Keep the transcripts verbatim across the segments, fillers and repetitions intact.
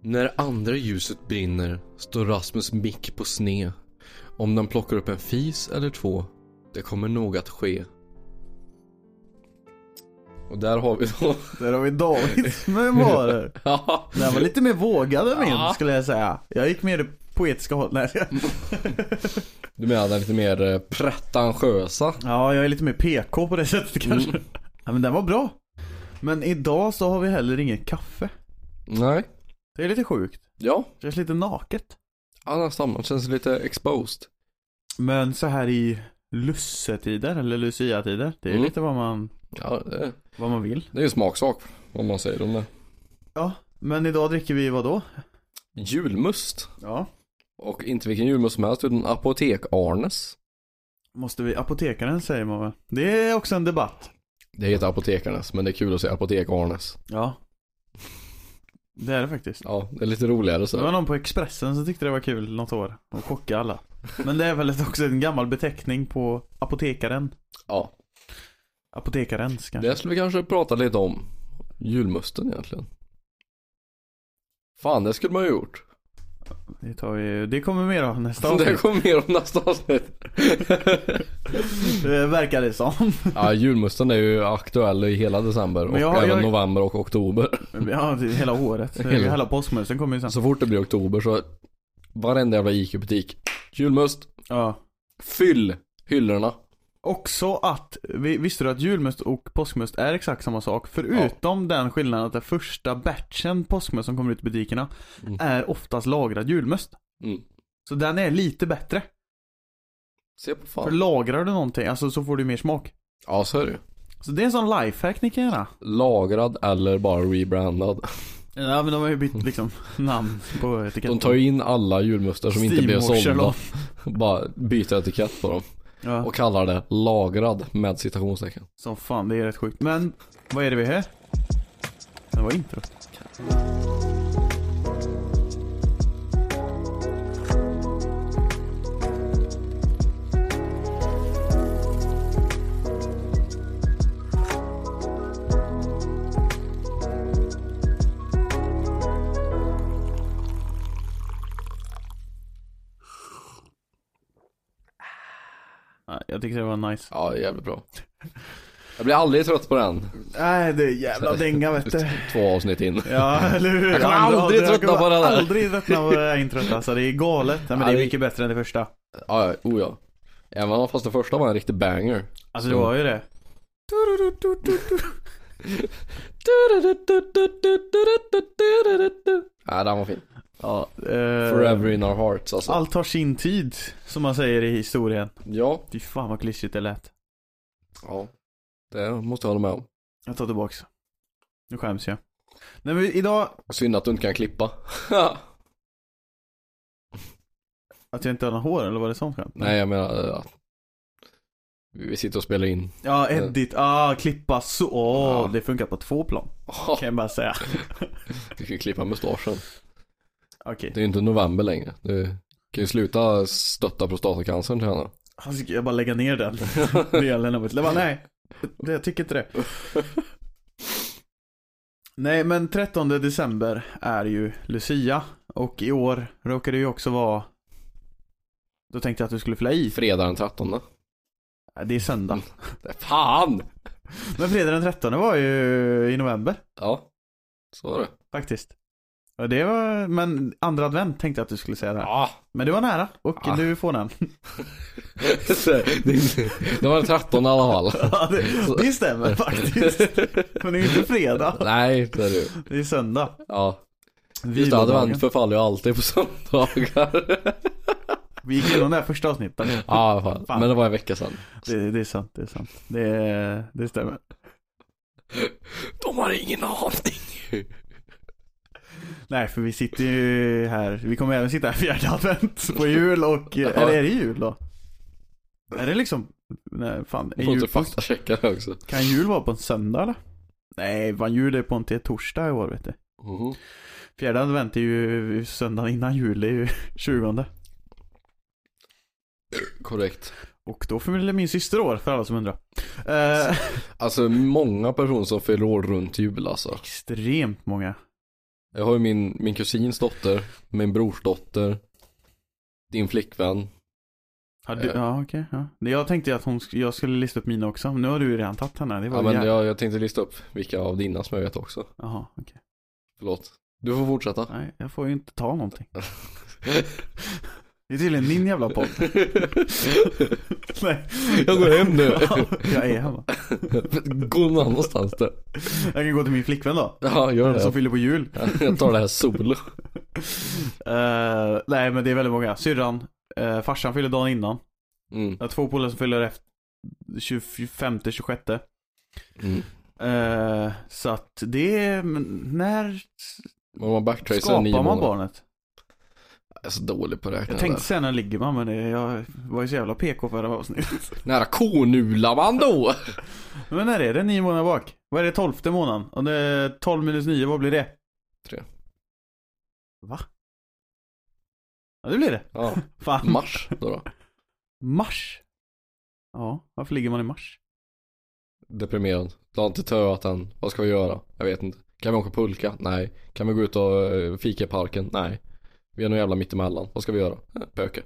När andra ljuset brinner står Rasmus mick på sne. Om den plockar upp en fis eller två, det kommer nog att ske. Och där har vi då Där har vi Davids memoarer. Ja. Den var lite mer vågad än min, Ja. skulle jag säga. Jag gick mer det poetiska hållet. Du menar den lite mer eh, pretentiösa? Ja, jag är lite mer P K på det sättet kanske. Mm. Ja, men den var bra. Men idag så har vi heller inget kaffe. Nej. Det är lite sjukt. Ja, Det känns lite naket. ja nästan. Det känns lite exposed. Men så här i lussetider eller lucia-tider, det är Mm. lite vad man, Ja, det, vad man vill. det är ju smaksak om man säger om det. Ja, men idag dricker vi vad då? Julmust. Ja. Och inte vilken julmust som helst utan Apotek-Arnes. Måste vi, apotekaren säger man väl? Det är också en debatt. Det heter Apotekarnes, men det är kul att säga Apotek-Arnes. Ja. Det är det faktiskt. Ja, det är lite roligare så. Det var någon på Expressen som tyckte det var kul något år. Och chocka alla. Men det är väl också en gammal beteckning på apotekaren. Ja, Apotekarens kanske. det skulle vi kanske prata lite om. Julmusten egentligen. Fan, det skulle man ju gjort. Det, tar vi, det kommer mer av nästa avsnitt. Det kommer mer om nästa avsnitt. Det verkar det som. Ja, julmusten är ju aktuell i hela december och Men jag- även jag- november och oktober. Ja, det är hela året. Hela- Hela påskmusten kommer ju sen. Så fort det blir oktober så varenda jävla ICA-butik. Julmust. Ja. Fyll hyllorna. Också att, vi- visste du att julmust och påskmust är exakt samma sak? Förutom den skillnaden att den första batchen påskmust som kommer ut i butikerna Mm. är oftast lagrad julmust. Mm. Så den är lite bättre. Se på För fan. lagrar du någonting, alltså så får du mer smak. Ja, så är det ju. Så det är en sån lifehack ni kan göra. Lagrad eller bara rebrandad. Ja, men de har ju bytt liksom namn på etiketten. De tar ju in alla julmustar som inte blev Steam sålda. Sherlock. Bara byter etikett på dem. Ja, Och kallar det lagrad med citationstecken. så fan, det är rätt sjukt. Men, vad är det vi har? Det var intro. Ja, jag tycker det var nice. Ja, jävligt bra. Jag blir aldrig trött på den. Nej, det är jävla dänga, vet du. Två avsnitt in. Ja, eller hur? Jag kommer Andra- aldrig jag tröttna kommer på det där. Aldrig tröttna på det här introt, alltså det är galet. Nej, men det är Nej. mycket bättre än det första. Ja, ja, oh ja. Även fast det första var en riktig banger. Alltså det var ju det. Ja, den var fin. Ja, eh, Forever in our hearts alltså. allt har sin tid, som man säger i historien. Ja, Fy fan vad klyschigt det lät. ja. Det måste jag hålla med om. Jag tar tillbaks. Nu skäms jag. Nej, men idag, Synd att du inte kan klippa. att jag inte har några hår, eller var det sånt skämt? Nej, jag menar äh, vi sitter och spelar in. Ja, edit, ah, klippa så, åh, Ja. det funkar på två plan, kan jag bara säga. Du kan klippa mustaschen. Okej, Det är ju inte november längre. Du kan ju sluta stötta prostatacancern till henne. han ska jag bara lägga ner den delen av mitt liv. Nej, det, jag tycker inte det. Nej, men trettonde december är ju Lucia. Och i år råkar det ju också vara, då tänkte jag att du skulle fylla i. Fredag den trettonde. Nej, det är söndag. Fan! Men fredag den trettonde var ju i november, Ja, så var det. faktiskt. Och det var, men andra advent tänkte jag att du skulle säga det här. Ja. Men det var nära, och Ja. du får den. Det var den trettonde i alla fall. Ja, det, det stämmer faktiskt. Men det är ju inte fredag, Nej, det är det ju. det är söndag. Ja. Just det, Vilodagen. advent förfaller ju alltid på söndagar. Vi gick igenom det här första avsnittet. Ja, fan. Fan. Men det var en vecka sedan. Det, det är sant, det är sant. Det, det stämmer. De har ingen aning. Nej, för vi sitter ju här. Vi kommer även sitta här fjärde advent på jul och, eller är det jul då? Är det liksom, nej fan, är Du får jul inte på, faktachecka det också. kan jul vara på en söndag eller? Nej, vad jul är på en till torsdag i år, vet du. Mhm. Fjärde advent är ju söndagen innan jul, det är ju tjugonde. Korrekt. Och då fyller min syster år, för alla som undrar. Eh, Alltså många personer som fyller år runt jul alltså. extremt många. Jag har ju min, min kusins dotter, min brors dotter, din flickvän. Ja, du, ja okej. Okay, ja. Jag tänkte att hon, jag skulle lista upp mina också. Men nu har du ju redan tagit henne. Det var ja, men jävla... jag, jag tänkte lista upp vilka av dina som jag vet också. Jaha, okej. Okay. Förlåt. Du får fortsätta. Nej, jag får ju inte ta någonting. Det är tydligen din jävla podd. Nej. Jag går hem nu. Ja, jag är hemma. Gå någon annanstans då. Jag kan gå till min flickvän då. Ja, gör det. Som fyller på jul. Jag tar det här solo. uh, Nej, men det är väldigt många. Syrran, uh, farsan fyller dagen innan. Mm. Jag har två polare som fyller efter tjugofemte, tjugosjätte. Mm. Uh, så att det är, när man backtracer skapar nio man månader. barnet? Jag är så dålig på att räkna. Jag tänkte sen när ligger man, men det, jag var ju så jävla P K förra avsnittet. Nära konular man då. Men när är det? Nio månader bak. Vad är det, tolfte månaden? Och det är tolv minus nio, vad blir det? Tre. Va? Ja, det blir det. Ja. Fan. Mars då då. Mars? Ja, varför ligger man i mars? Deprimerad. Du har inte töat än. Vad ska vi göra? Jag vet inte. Kan vi åka pulka? Nej. Kan vi gå ut och uh, fika i parken? Nej. Vi är nog jävla mitt emellan. Vad ska vi göra? Äh, pöka.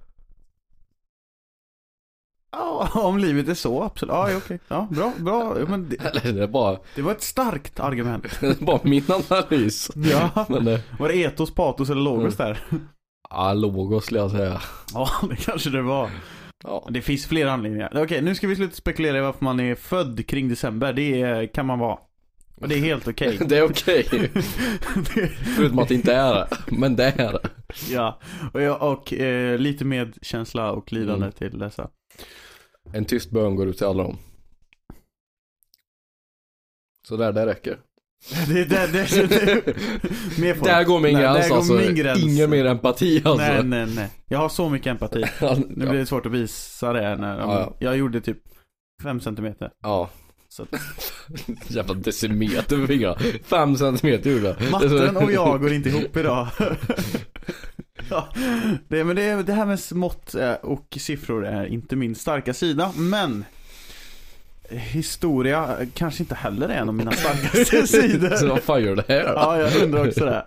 Ja, om livet är så, absolut. Ja, okej. Okay. Ja, bra, bra. Men det, Eller det är bara det var ett starkt argument. det är bara min analys. Ja. Men det, var det etos, patos eller logos mm. där? ja, logos skulle jag säga. Ja, det kanske det var. Ja. Det finns fler anledningar. Okej, okay, nu ska vi sluta spekulera i varför man är född kring december. Det är, kan man vara. Och det är helt okej. Okay. Det är okej. Okay. Förutom att det inte är det. Men det är det. Ja, och, jag, och eh, lite medkänsla och lidande Mm. till dessa. En tyst bön går ut till alla dem. Så där, det räcker. Det, det, det, det, mer folk. Där går min Nej, gräns, där går alltså. min gräns. Ingen mer empati alltså. Nej, nej, nej. Jag har så mycket empati. Nu blir det svårt att visa det när Ja, ja. jag gjorde typ fem centimeter. Ja. Så att... Jävla decimeter för fingrarna. Fem centimeter gjorde jag. Matten och jag går inte ihop idag. Ja, det, men det, det här med mått och siffror är inte min starka sida. Men historia kanske inte heller är en av mina starkaste sidor. Så vad fan gör det här då? Ja, jag undrar också det.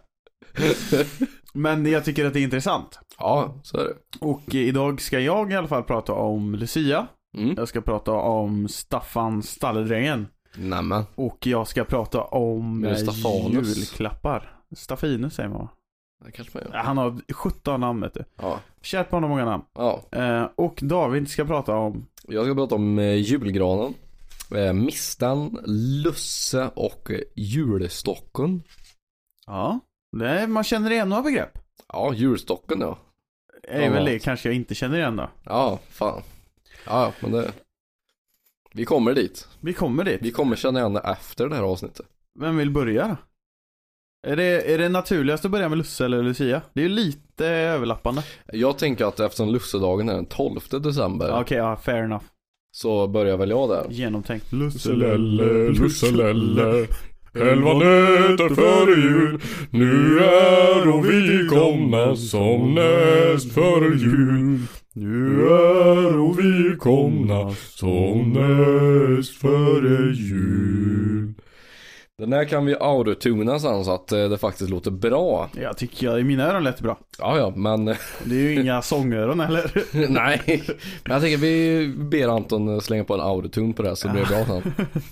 Men jag tycker att det är intressant. Ja, så är det. Och idag ska jag i alla fall prata om Lucia. Mm. Jag ska prata om Staffan Stalledrängen. Nämen. Och jag ska prata om Är det Staffanus? julklappar. Staffinus säger man. Det kanske man gör. Han har sjutton namn, vet du. Ja. Kärt på honom många namn. Ja. Eh, och David ska prata om... Jag ska prata om eh, julgranen. Eh, mistan, Lusse och eh, julstocken. Ja, det är, man känner igen några begrepp. Ja, julstocken ja. Är Ja, väl ja. det kanske jag inte känner igen då. Ja, fan. Ja, men det... Vi kommer dit. Vi kommer dit. Vi kommer känna igen det efter det här avsnittet. Vem vill börja då? Är det, är det naturligast att börja med Lusse eller Lucia? Det är ju lite överlappande. Jag tänker att eftersom Lussedagen är den tolfte december. Okej, okay, ja, fair enough. Så börjar väl jag där. Genomtänkt. Lusselelle, Lusselelle, elva nätter före jul. Nu är vi komna som näst före jul. Nu är vi komna som näst före jul. Den här kan vi autotuna sen så att det faktiskt låter bra. Jag tycker jag, i mina öron lät det bra. Ja, ja, men... Det är ju inga sångöron eller? Nej, men jag tänker vi ber Anton slänga på en autotune på det här så blir det bra sen.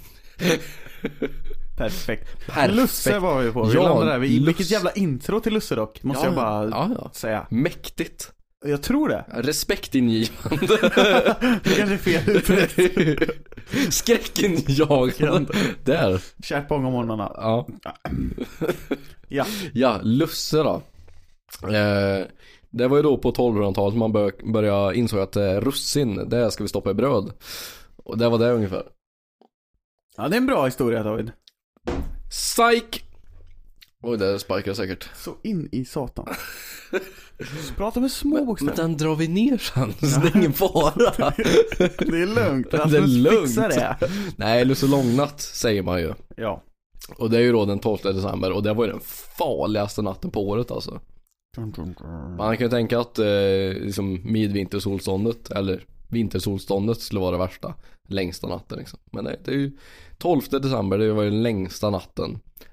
Perfekt. Perfekt. Lusse var vi på. Vi Ja, landade där. Vi, Lusse. Vilket jävla intro till Lusse dock. Måste Ja, jag bara ja, ja. säga. Mäktigt. Jag tror det. Respektingivande. Det kanske är fel uttryck. Skräckinjagande. Där. Kärt på om morgnarna. Ja. Ja. Ja, Lusse då. Eh, det var ju då på tolvhundratalet man bör, började insåg att eh, russin, det ska vi stoppa i bröd. Och det var det ungefär. Ja, det är en bra historia, David. Psych! Oj, det sparkar säkert. Så in i satan. Så prata med små Men bokstäver. den drar vi ner sen, så det är ingen fara. Det är lugnt. Det är Rasmus lugnt. fixar det. Nej, Nej, långnatt säger man ju. Ja. Och det är ju då den tolfte december. Och det var ju den farligaste natten på året alltså. Man kan ju tänka att eh, liksom midvintersolståndet eller vintersolståndet skulle vara det värsta. Längsta natten liksom. Men nej, det är ju tolfte december, det var ju den längsta natten.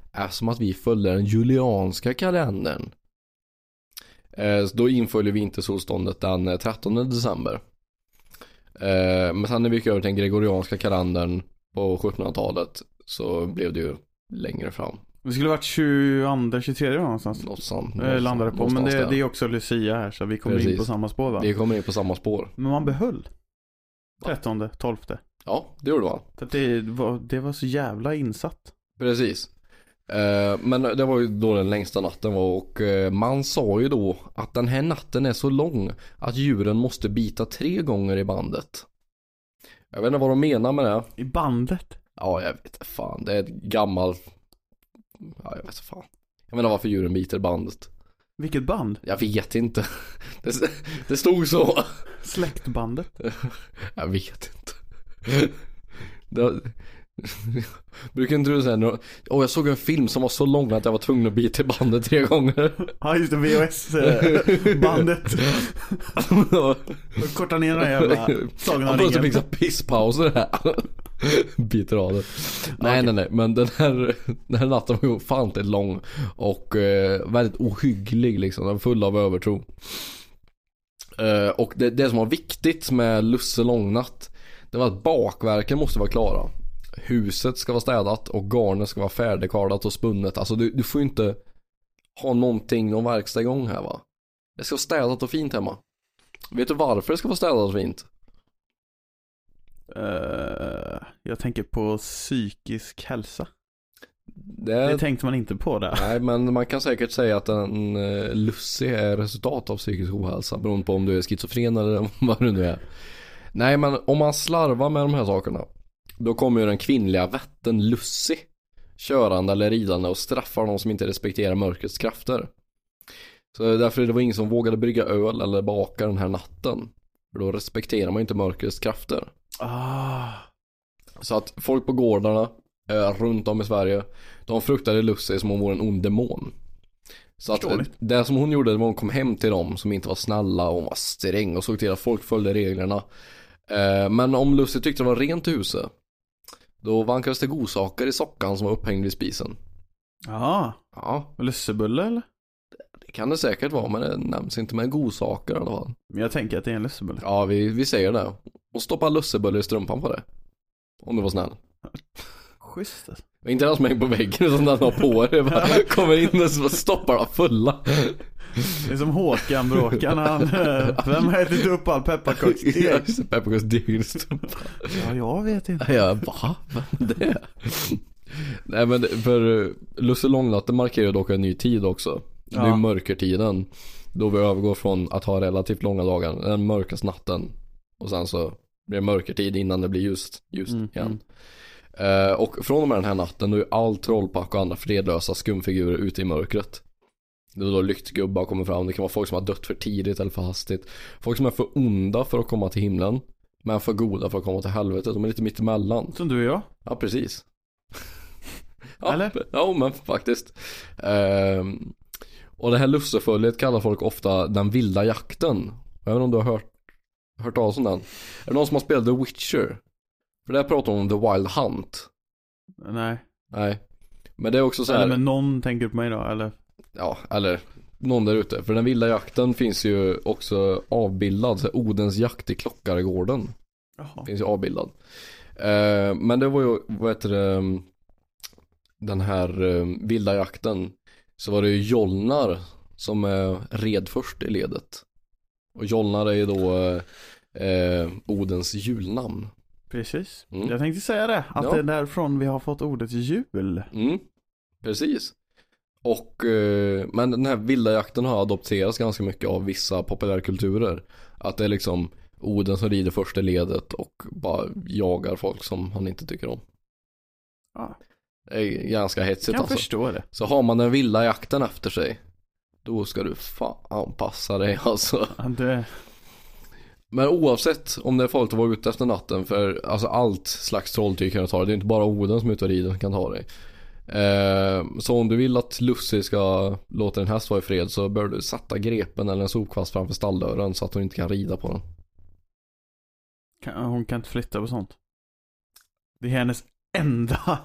är som att vi följer den julianska kalendern. Eh, så då inföljer vi inte solståndet den trettonde december. Eh, men sen när vi gick över till den gregorianska kalendern på sjuttonhundratalet så blev det ju längre fram. Det skulle varit tjugoandra, tjugotredje någonstans. Något sånt. Jag landade på, men det, det är också Lucia här så vi kommer Precis. in på samma spår va? Vi kommer in på samma spår. Men man behöll trettonde, tolfte. Ja, det gjorde man. Så det, var, det var så jävla insatt. Precis. Eh, men det var ju då den längsta natten var och eh, man sa ju då att den här natten är så lång att djuren måste bita tre gånger i bandet. Jag vet inte vad de menar med det. I bandet? Ja, jag vet fan. Det är ett gammalt... Ja, jag vet fan. Jag menar varför djuren biter bandet. Vilket band? Jag vet inte. Det, det stod så. Släktbandet? Jag vet inte. Det, brukar inte du säga Åh, oh, jag såg en film som var så lång att jag var tvungen att bita i bandet tre gånger. Ja, just det, V H S-bandet. Korta ner den jävla sagan av ringen. Jag fick så pisspauser här. Biter av det. Nej, okay. nej, nej. Men den här, den här natten var ju ofantligt lång och eh, väldigt ohygglig liksom. Den var full av övertro. Eh, och det, det som var viktigt med Lusse långnatt, det var att bakverken måste vara klara. Huset ska vara städat och garnet ska vara färdigkardat och spunnet. Alltså du, du får ju inte ha någonting, någon verkstad igång här va. Det ska vara städat och fint hemma. Vet du varför det ska vara städat och fint? Uh, jag tänker på psykisk hälsa. Det, det tänkte man inte på där. Nej, men man kan säkert säga att en uh, Lucy är resultat av psykisk ohälsa beroende på om du är schizofren eller vad du nu är. Nej, men om man slarvar med de här sakerna, då kommer ju den kvinnliga vätten Lucy körande eller ridande och straffar de som inte respekterar mörkrets krafter. Så därför det var ingen som vågade brygga öl eller baka den här natten. För då respekterar man inte mörkrets krafter. Ah. Så att folk på gårdarna eh, runt om i Sverige, de fruktade Lucy som om hon var en ond demon. Så att eh, det som hon gjorde var att hon kom hem till dem som inte var snälla och hon var sträng och såg till att folk följde reglerna. Eh, men om Lucy tyckte det var rent i huset, då vankades det godsaker i sockan som var upphängd vid spisen. Jaha. Ja. Lussebulle eller? Det kan det säkert vara, men det nämns inte med godsaker i alla fall. Men jag tänker att det är en lussebulle. Ja, vi, vi säger det. Och stoppa lussebulle i strumpan på det. Om du var snäll. Schysst. Inte alls med på väggen utan den har på det. Bara kommer in och stoppar dem fulla. Det är som Håkan Bråkan. Han, vem har ätit upp all pepparkaksdeg? Pepparkaksdeg i strumpan. Ja, jag vet inte. Ja, va? Vem är det? Nej, men för Lusse långnatten markerar dock en ny tid också. Ja. Det är mörkertiden. Då vi övergår från att ha relativt långa dagar, den mörkaste natten. Och sen så blir det mörkertid innan det blir just, just mm, igen. Mm. Uh, och från och med den här natten då är all trollpack och andra fredlösa skumfigurer ute i mörkret. Det är då lyktgubbar kommer fram. Det kan vara folk som har dött för tidigt eller för hastigt. Folk som är för onda för att komma till himlen, men för goda för att komma till helvetet. De är lite mitt emellan. Som du och jag? Ja, precis. Ja, eller? Ja, men faktiskt. Uh, och det här lusseföljet kallar folk ofta den vilda jakten. Jag vet inte om du har hört hört talas om den. Är det någon som har spelat The Witcher? För där pratar de om The Wild Hunt. Nej. Nej. Men det är också så här. Eller men någon tänker på mig då, eller? Ja, eller någon där ute. För den vilda jakten finns ju också avbildad. Så Odens jakt i Klockaregården. Jaha. Finns ju avbildad. Eh, men det var ju, vad heter det, den här eh, vilda jakten. Så var det ju Jolnar som eh, red först i ledet. Och Jolnar är ju då eh, Odens julnamn. Precis. Mm. Jag tänkte säga det. Att ja. Det är därifrån vi har fått ordet jul. Mm. Precis. Och, eh, men den här vilda jakten har adopterats ganska mycket av vissa populärkulturer. Att det är liksom Oden som rider första ledet och bara jagar folk som han inte tycker om. Ja. Det är ganska hetsigt. Jag alltså. förstår det. Så har man den vilda jakten efter sig, då ska du fan passa dig alltså. Ja, det... Men oavsett om det är folk att vara ute efter natten, för alltså allt slags trolltyg kan du ta det. Det är inte bara Oden som är ute och rider som kan ta dig. Eh, så om du vill att Lucy ska låta en häst vara i fred, så bör du sätta grepen eller en sopkvast framför stalldörren så att hon inte kan rida på den. Kan, hon kan inte flytta på sånt. Det är hennes enda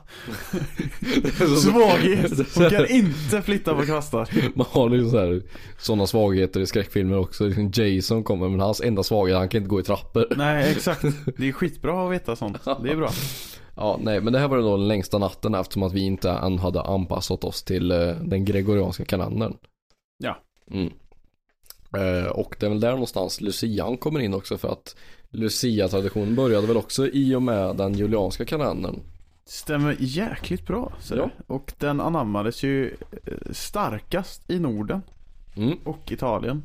svaghet. Hon kan inte flytta på kvastar. Man har liksom så här, sådana svagheter i skräckfilmer också. Jason kommer, men hans enda svaghet, han kan inte gå i trappor. Nej, exakt. Det är skitbra att veta sånt. Det är bra. Ja, nej, men det här var då den längsta natten eftersom att vi inte än hade anpassat oss till uh, den gregorianska kalendern. Ja. Mm. Uh, och det är väl där någonstans Lucian kommer in också, för att Lucia-traditionen började väl också i och med den julianska kalendern. Stämmer jäkligt bra. Så. Ja. Och den anammades ju starkast i Norden mm. och Italien.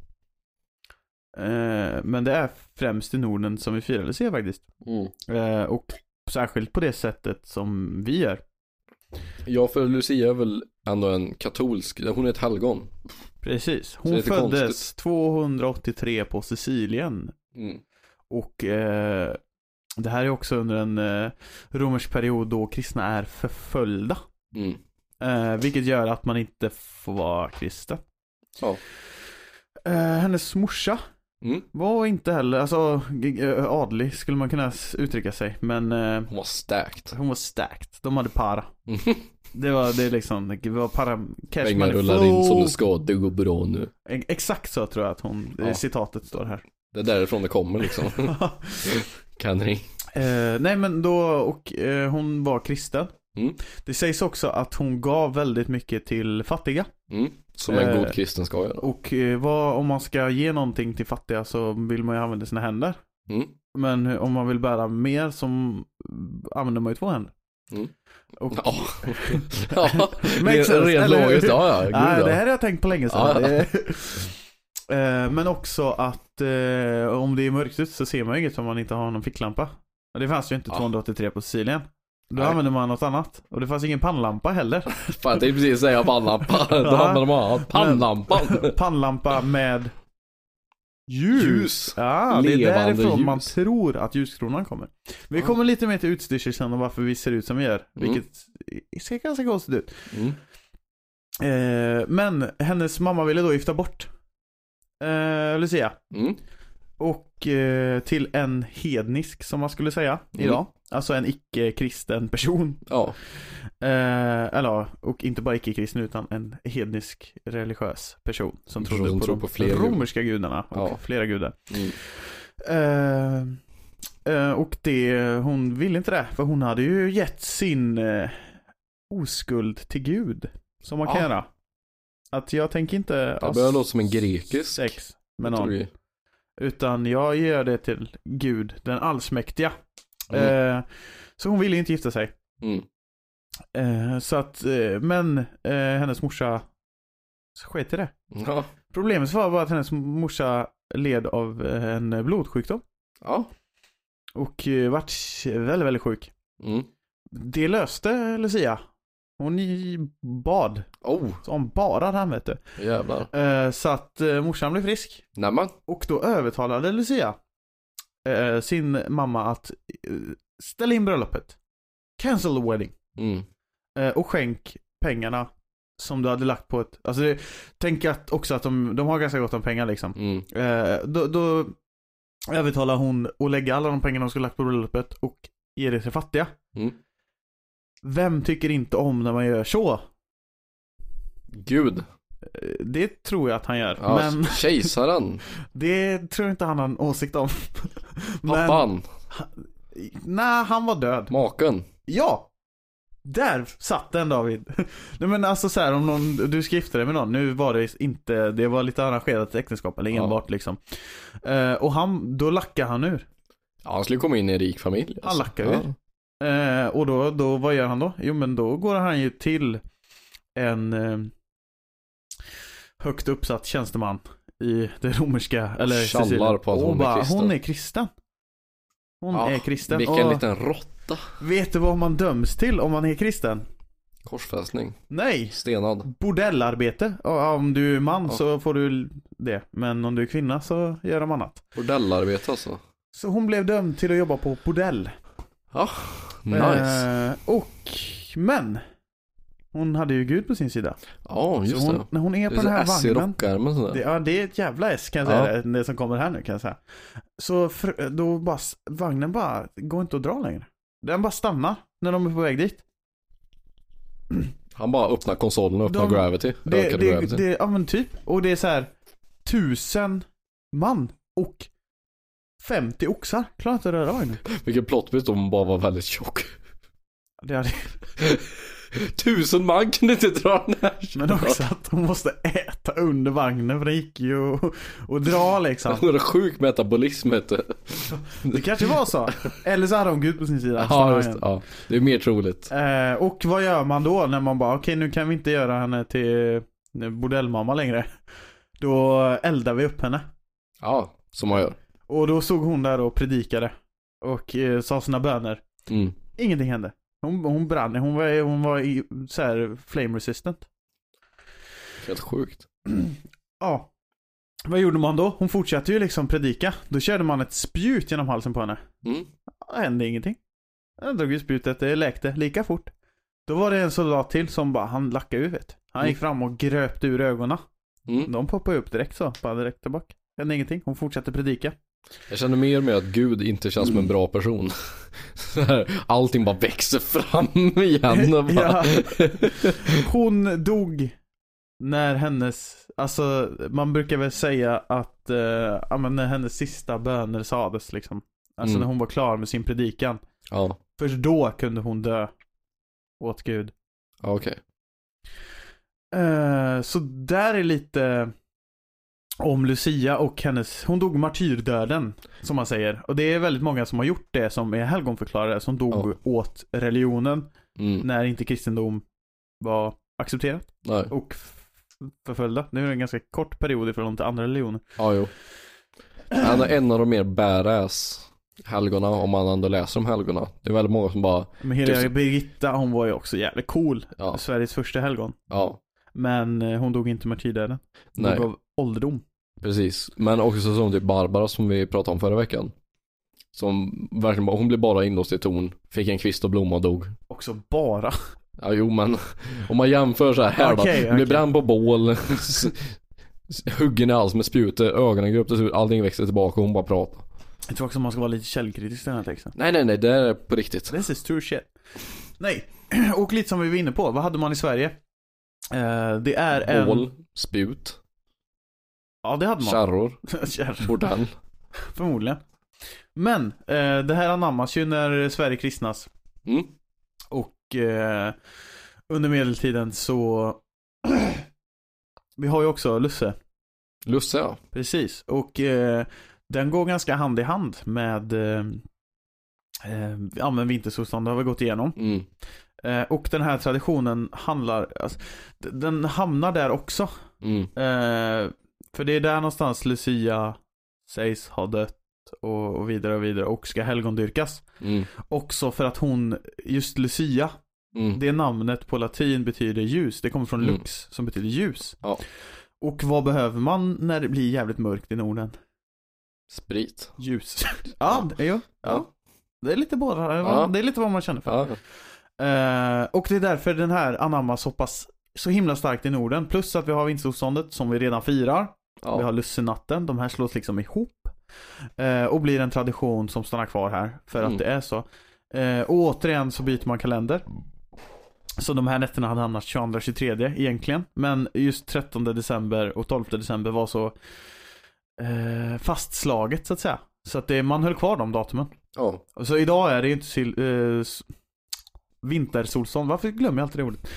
Uh, men det är främst i Norden som vi firar Lucia faktiskt. Mm. Uh, och särskilt på det sättet som vi är. Ja, för Lucia är väl ändå en katolsk, hon är ett helgon. Precis, hon föddes konstigt. tvåhundraåttiotre på Sicilien. Mm. Och eh, det här är också under en eh, romersk period då kristna är förföljda. Mm. Eh, vilket gör att man inte får vara kristen. Ja. Eh, hennes morsa mm. var inte heller, alltså adlig skulle man kunna uttrycka sig, men eh, hon var stacked. Hon var stacked. De hade para. Det var det liksom, det var para cash pengar rullar in som det ska, det går bra nu. Exakt så tror jag att hon, ja. Citatet står här. Det är därifrån det kommer liksom. Kan ni? Eh, nej men då, och eh, hon var kristen. Mm. Det sägs också att hon gav väldigt mycket till fattiga. Mm. Som en god kristen ska göra. Och eh, vad, om man ska ge någonting till fattiga så vill man ju använda sina händer. Mm. Men om man vill bära mer så använder man ju två händer. Mm. Och... Ja, ja. Rent, rent logiskt, ja, ja. Gud, Nej, ja. Det här har jag tänkt på länge sedan. Ja, ja. Det... Men också att eh, om det är mörkt ut så ser man inget om man inte har någon ficklampa. Och det fanns ju inte ja. tvåhundraåttiotre på Sicilien. Då Nej. använder man något annat. Och det fanns ingen pannlampa heller. Fan, det är precis säga pannlampa. Då ja. använder man pannlampan. Pannlampa med ljus. ljus. Ja, det är därifrån ljus. Man tror att ljuskronan kommer. Vi ja. kommer lite mer till utstyrsel sen och varför vi ser ut som vi gör. Mm. Vilket ser ganska konstigt ut. Mm. Eh, men hennes mamma ville då gifta bort eh, Lucia. Mm. Och eh, till en hednisk som man skulle säga mm. idag. Alltså en icke-kristen person. Ja. Eh, eller, och inte bara icke-kristen utan en hednisk religiös person som trodde som på, tror på de flera romerska gudarna och ja. flera gudar. Mm. Eh, eh, och det, hon ville inte det, för hon hade ju gett sin eh, oskuld till Gud, som man ja. kan göra. Att jag tänker inte det börjar låta som en grekisk sex med någon, utan jag gör det till Gud, den allsmäktiga. Mm. Eh, så hon ville inte gifta sig. Mm. Eh, så att, eh, men eh, hennes morsa sket i det. Ja. Problemet var bara att hennes morsa led av en blodsjukdom. Ja. Och eh, vart väldigt, väldigt sjuk. Mm. Det löste Lucia. Hon bad. Oh. Så hon badade han, vet du. Jävlar. Eh, så att eh, morsan blev frisk. Nämen. Och då övertalade Lucia eh, sin mamma att eh, ställa in bröllopet. Cancel the wedding. Mm. Eh, och skänk pengarna som du hade lagt på ett... Alltså det, tänk att också att de, de har ganska gott om pengar liksom. Mm. Eh, då, då övertalar hon att lägga alla de pengarna de skulle lagt på bröllopet och ge det till fattiga. Mm. Vem tycker inte om när man gör så? Gud. Det tror jag att han gör. Ja, men kejsaren. Det tror jag inte han har en åsikt om. Pappan. Nej, han var död. Maken. Ja. Där satt den, David. Nej, men alltså så här, om någon, du ska gifta dig med någon. Nu var det inte, det var lite arrangerat äktenskap eller enbart ja. liksom. Uh, och han, då lackar han ur. Ja, han skulle komma in i en rik familj. Alltså. Han lackar ur. Ja. Uh, och då, då, vad gör han då? Jo, men då går han ju till en uh, högt uppsatt tjänsteman i det romerska, eller Challar på att hon, bara, är kristen. hon är kristen. Hon ja, är kristen. Vilken och liten råtta. Vet du vad man döms till om man är kristen? Korsfästning. Nej. Stenad. Bordellarbete. Och om du är man ja. så får du det. Men om du är kvinna så gör de annat. Bordellarbete alltså. Så hon blev dömd till att jobba på bordell. Ja, nice. Eh, och, men hon hade ju Gud på sin sida. Ja, just hon, det. När hon är på det den här S vagnen. rockärmen, sådär. Det, ja, det är ett jävla S kan jag säga. Ja. Det, det som kommer här nu kan jag säga. Så för, då bara, vagnen bara går inte att dra längre. Den bara stannar när de är på väg dit. Han bara öppnar konsolen och öppnar de, Gravity. Det, Ökade det, Gravity. det, ja men typ. Och det är så här tusen man och femtio oxar. Klarar inte att röra vagnen. Vilken plotbit om bara var väldigt tjock. Det hade... Tusen man kan inte dra den här. Men också att hon måste äta under vagnen, för det gick ju och, och dra liksom. Hon har sjuk metabolism heter. Det kanske var så. Eller så hade hon Gud på sin sida. Ja, just, ja, det är mer troligt. Eh, och vad gör man då när man bara, okej okay, nu kan vi inte göra henne till bordellmamma längre. Då eldar vi upp henne. Ja, som man gör. Och då såg hon där och predikade och eh, sa sina böner. Mm. Ingenting hände. Hon, hon brann. Hon var, hon var i, så här flame resistant. Helt sjukt. Ja. Vad gjorde man då? Hon fortsatte ju liksom predika. Då körde man ett spjut genom halsen på henne. Mm. Det hände ingenting. Jag drog ju spjutet, det läkte lika fort. Då var det en soldat till som bara, han lackade ut vet. Han gick fram och gröpte ur ögonen. Mm. De poppade upp direkt så, bara direkt tillbaka. Hände ingenting, hon fortsatte predika. Jag känner mer med att Gud inte känns som en bra person. Allting bara växer fram igen och bara... Ja. Hon dog när hennes, alltså man brukar väl säga att uh, ja, men när hennes sista böner sades liksom. Alltså Mm. när hon var klar med sin predikan. Ja, Först då kunde hon dö åt Gud. ja okej. Uh, så där är lite om Lucia och hennes, hon dog martyrdöden som man säger. Och det är väldigt många som har gjort det som är helgonförklarade, som dog Ja. åt religionen Mm. när inte kristendom var accepterat Nej. och f- förföljda. Nu är det en ganska kort period i förhållande till andra religioner. Ja, jo. Han är en av de mer badass helgona, om man ändå läser om helgona. Det är väldigt många som bara... Men Heliga Birgitta, hon var ju också jävligt cool. Ja. Sveriges första helgon. Ja, Men eh, hon dog inte martyrdöden. Hon nej, dog av ålderdom. precis. Men också som typ Barbara som vi pratade om förra veckan. Som verkligen bara, hon blev bara inlåst i torn, fick en kvist och blomma och dog. Också bara. Ja, jo, men om man jämför så här, här Okej, då, okej. blir bränd på bål, s- s- huggen i alls med spjutet, ögonen gröptes ut, allting växte tillbaka och hon bara pratar. Jag tror också man ska vara lite källkritisk i den här texten. Nej, nej, nej, det är på riktigt. This is true shit. Nej, och lite som vi var inne på, vad hade man i Sverige? Eh, det är en... Bål, spjut, Ja, det hade man. kärror, Kärror. bordell. Förmodligen. Men, eh, det här anammas ju när Sverige kristnas. Mm. Och eh, under medeltiden så... vi har ju också Lusse. Lusse, ja. Precis. Och eh, den går ganska hand i hand med... Eh, eh, ja, men vintersolstånd har vi gått igenom. Mm. Eh, och den här traditionen handlar... Alltså, d- den hamnar där också. Mm. Eh, för det är där någonstans Lucia sägs ha dött och, och vidare och vidare och ska helgondyrkas. Mm. Också för att hon, just Lucia, Mm. det namnet på latin betyder ljus. Det kommer från Mm. lux som betyder ljus. Ja. Och vad behöver man när det blir jävligt mörkt i Norden? Sprit. Ljus. Ja, det, jo, ja. Ja. Det är lite båda. Ja. Det är lite vad man känner för. Ja. Eh, och det är därför den här anammas så pass så himla starkt i Norden. Plus att vi har vintersolståndet som vi redan firar. Ja. Vi har lussenatten. De här slås liksom ihop. Eh, och blir en tradition som stannar kvar här. För Mm. att det är så. Eh, och återigen så byter man kalender. Så de här nätterna hade hamnat tjugoandra tjugotredje egentligen. Men just trettonde december och tolfte december var så eh, fastslaget så att säga. Så att det, man höll kvar de datumen. Ja. Så idag är det ju inte sil, eh, s- vintersolstånd. Varför glömmer jag alltid det ordet?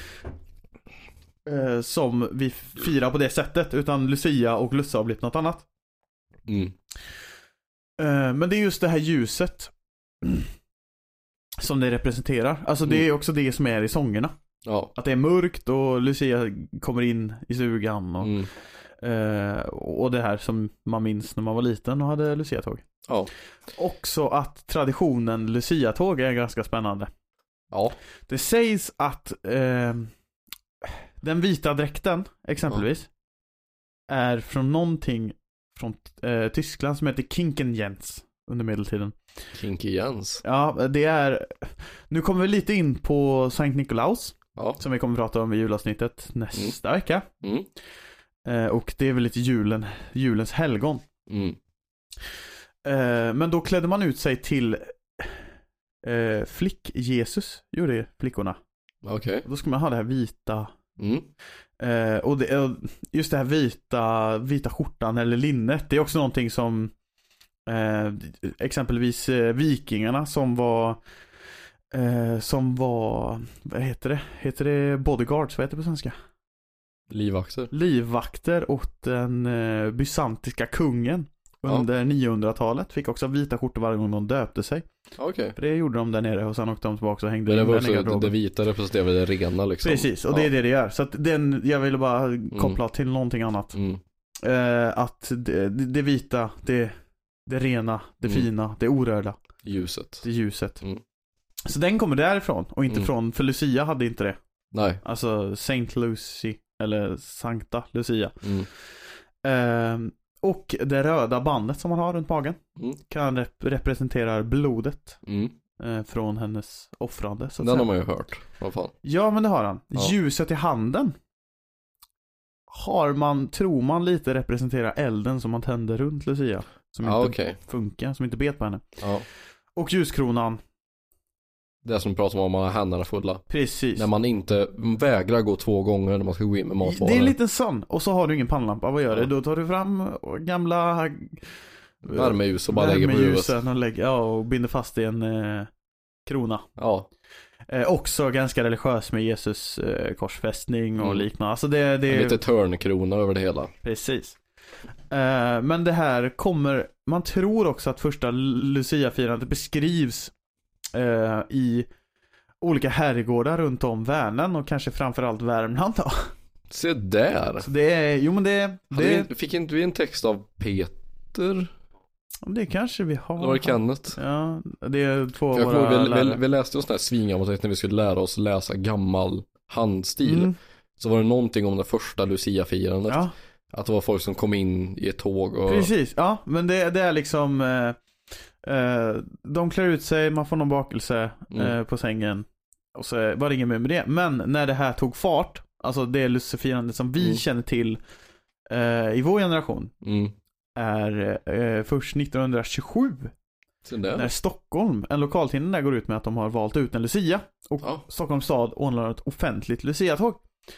Eh, som vi firar på det sättet. Utan Lucia och Lussa har blivit något annat. Mm. Eh, men det är just det här ljuset som det representerar. Alltså det är också det som är i sångerna. Ja. Att det är mörkt och Lucia kommer in i stugan och, Mm. eh, och det här som man minns när man var liten och hade Lucia-tåg. Ja. Också att traditionen Lucia-tåg är ganska spännande. Ja. Det sägs att eh, den vita dräkten exempelvis är från någonting från eh, Tyskland som heter Kinkenjens under medeltiden. Kinky Jens. Ja, det är... Nu kommer vi lite in på Sankt Nikolaus Ja. som vi kommer att prata om i julavsnittet nästa vecka. Mm. Eh, och det är väl lite julen, julens helgon. Mm. Eh, men då klädde man ut sig till eh, flick-Jesus gjorde flickorna. Okej. Okay. Då ska man ha det här vita. Mm. Eh, och det, just det här vita, vita skjortan eller linnet, det är också någonting som eh, exempelvis eh, vikingarna som var eh, som var, vad heter det? Heter det bodyguards? Vad heter det på svenska? Livvakter. Livvakter åt den eh, bysantiska kungen under ja. niohundratalet. Fick också vita skjortor varje gång de döpte sig. Okej. Okay. För det gjorde de där nere och sen åkte de tillbaka och hängde. Men det var också det, det vita representerar det rena liksom. Precis, och ja. det är det det gör. Så att den, jag ville bara koppla mm. till någonting annat. Mm. Eh, att det, det vita, det, det rena, det mm. fina, det orörda. Ljuset. Det ljuset. Mm. Så den kommer därifrån och inte mm. från, för Lucia hade inte det. Nej. Alltså Saint Lucy eller Sankta Lucia. Mm. Eh, och det röda bandet som man har runt magen mm. kan rep- representera blodet mm. eh, från hennes offrande. Så att den säga. har man ju hört. Vad fan? Ja, men det har han. Ja. Ljuset i handen har man, tror man lite representera elden som man tänder runt Lucia. Som ja, inte okay. funkar, som inte bet på henne. Ja. Och ljuskronan. Det som pratar om att man har händerna fulla. Precis. När man inte vägrar gå två gånger när man ska gå in med matvaror. Det är en liten sån. Och så har du ingen pannlampa. Vad gör ja. du? Då tar du fram gamla värmeljus och bara lägger på huvudet. Och, lägger, ja, och binder fast i en eh, krona. Ja. Eh, också ganska religiös med Jesus eh, korsfästning och mm. liknande. Alltså det, det är lite törnkrona över det hela. Precis. Eh, men det här kommer, man tror också att första Lucia-firandet beskrivs eh, i olika herrgårdar runt om Värnen och kanske framförallt Värmland då. Se där. Så det är, jo men det, det vi, fick inte vi en text av Peter? Det kanske vi har. Det var Kenneth. Ja, det är två jag våra vi, vi, vi läste en sån här svingammal när vi skulle lära oss läsa gammal handstil. Mm. Så var det någonting om det första Lucia-firandet. Ja. Att det var folk som kom in i ett tåg och... Precis, ja, men det, det är liksom eh, eh, de klär ut sig, man får någon bakelse mm. eh, på sängen och så var det ingen mer med det. Men när det här tog fart, alltså det Lucia-firandet som vi mm. känner till eh, i vår generation mm. är eh, först nittonhundratjugosju när Stockholm, en lokaltidning där går ut med att de har valt ut en Lucia och ja. Stockholms stad ordnar ett offentligt Lucia-tåg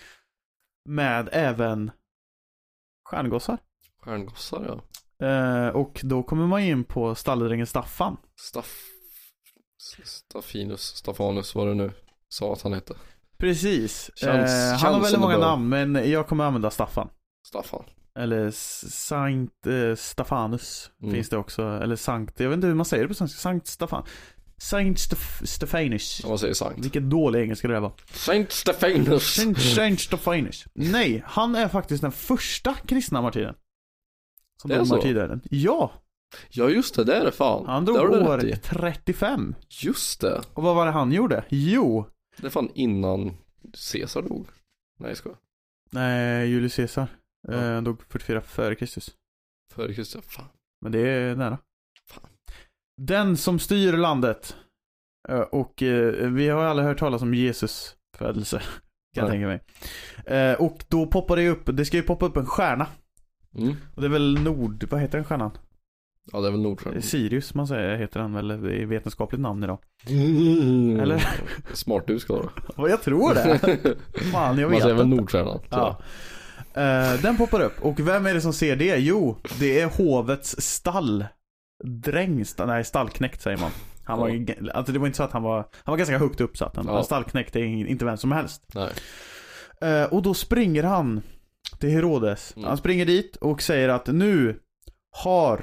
med även stjärngossar. Stjärngossar, ja. Eh, och då kommer man in på stalledrängen Staffan. Staff... Staffinus, Staffanus, vad det nu sa att han hette. Precis. Känns, eh, känns han har väldigt många bör. namn, men jag kommer använda Staffan. Staffan. Eller Sankt eh, Staffanus mm. finns det också. Eller Sankt, jag vet inte hur man säger det på svenska. Sankt Staffan. Saint Stef- Stephanus. Ja, man säger Sankt. Vilket dålig engelska det var. Saint Stephanus. Saint, Saint Stephanus. Nej, han är faktiskt den första kristna martyren. Som det är så? Martyren. Ja. Ja, just det, det är det fan. Han drog år trettiofem. Just det. Och vad var det han gjorde? Jo. Det är fan innan Caesar dog. Nej, jag ska. Nej, Julius Caesar. Ja. Han dog fyrtiofyra före Kristus. Före Kristus, fan. Men det är nära. Fan. Den som styr landet. Och vi har alla hört talas om Jesus födelse. Kan jag tänka mig. Och då poppar det upp, det ska ju poppa upp en stjärna. Mm. Och det är väl Nord, vad heter den stjärnan? Ja, det är väl Nordstjärnan. Sirius, man säger, heter den väl, det är vetenskapligt namn idag. Mm. Eller? Smart du ska då. Vad jag tror det. Fan, jag vet. Man säger väl Nordstjärnan. Ja. Uh, den poppar upp. Och vem är det som ser det? Jo, det är hovets stalldräng. Nej, stallknäckt säger man. Han var, ja. Alltså det var inte så att han var, han var ganska högt uppsatt. Han ja. stallknäckt är inte vem som helst. Nej. Uh, och då springer han till Herodes. Mm. Han springer dit och säger att nu har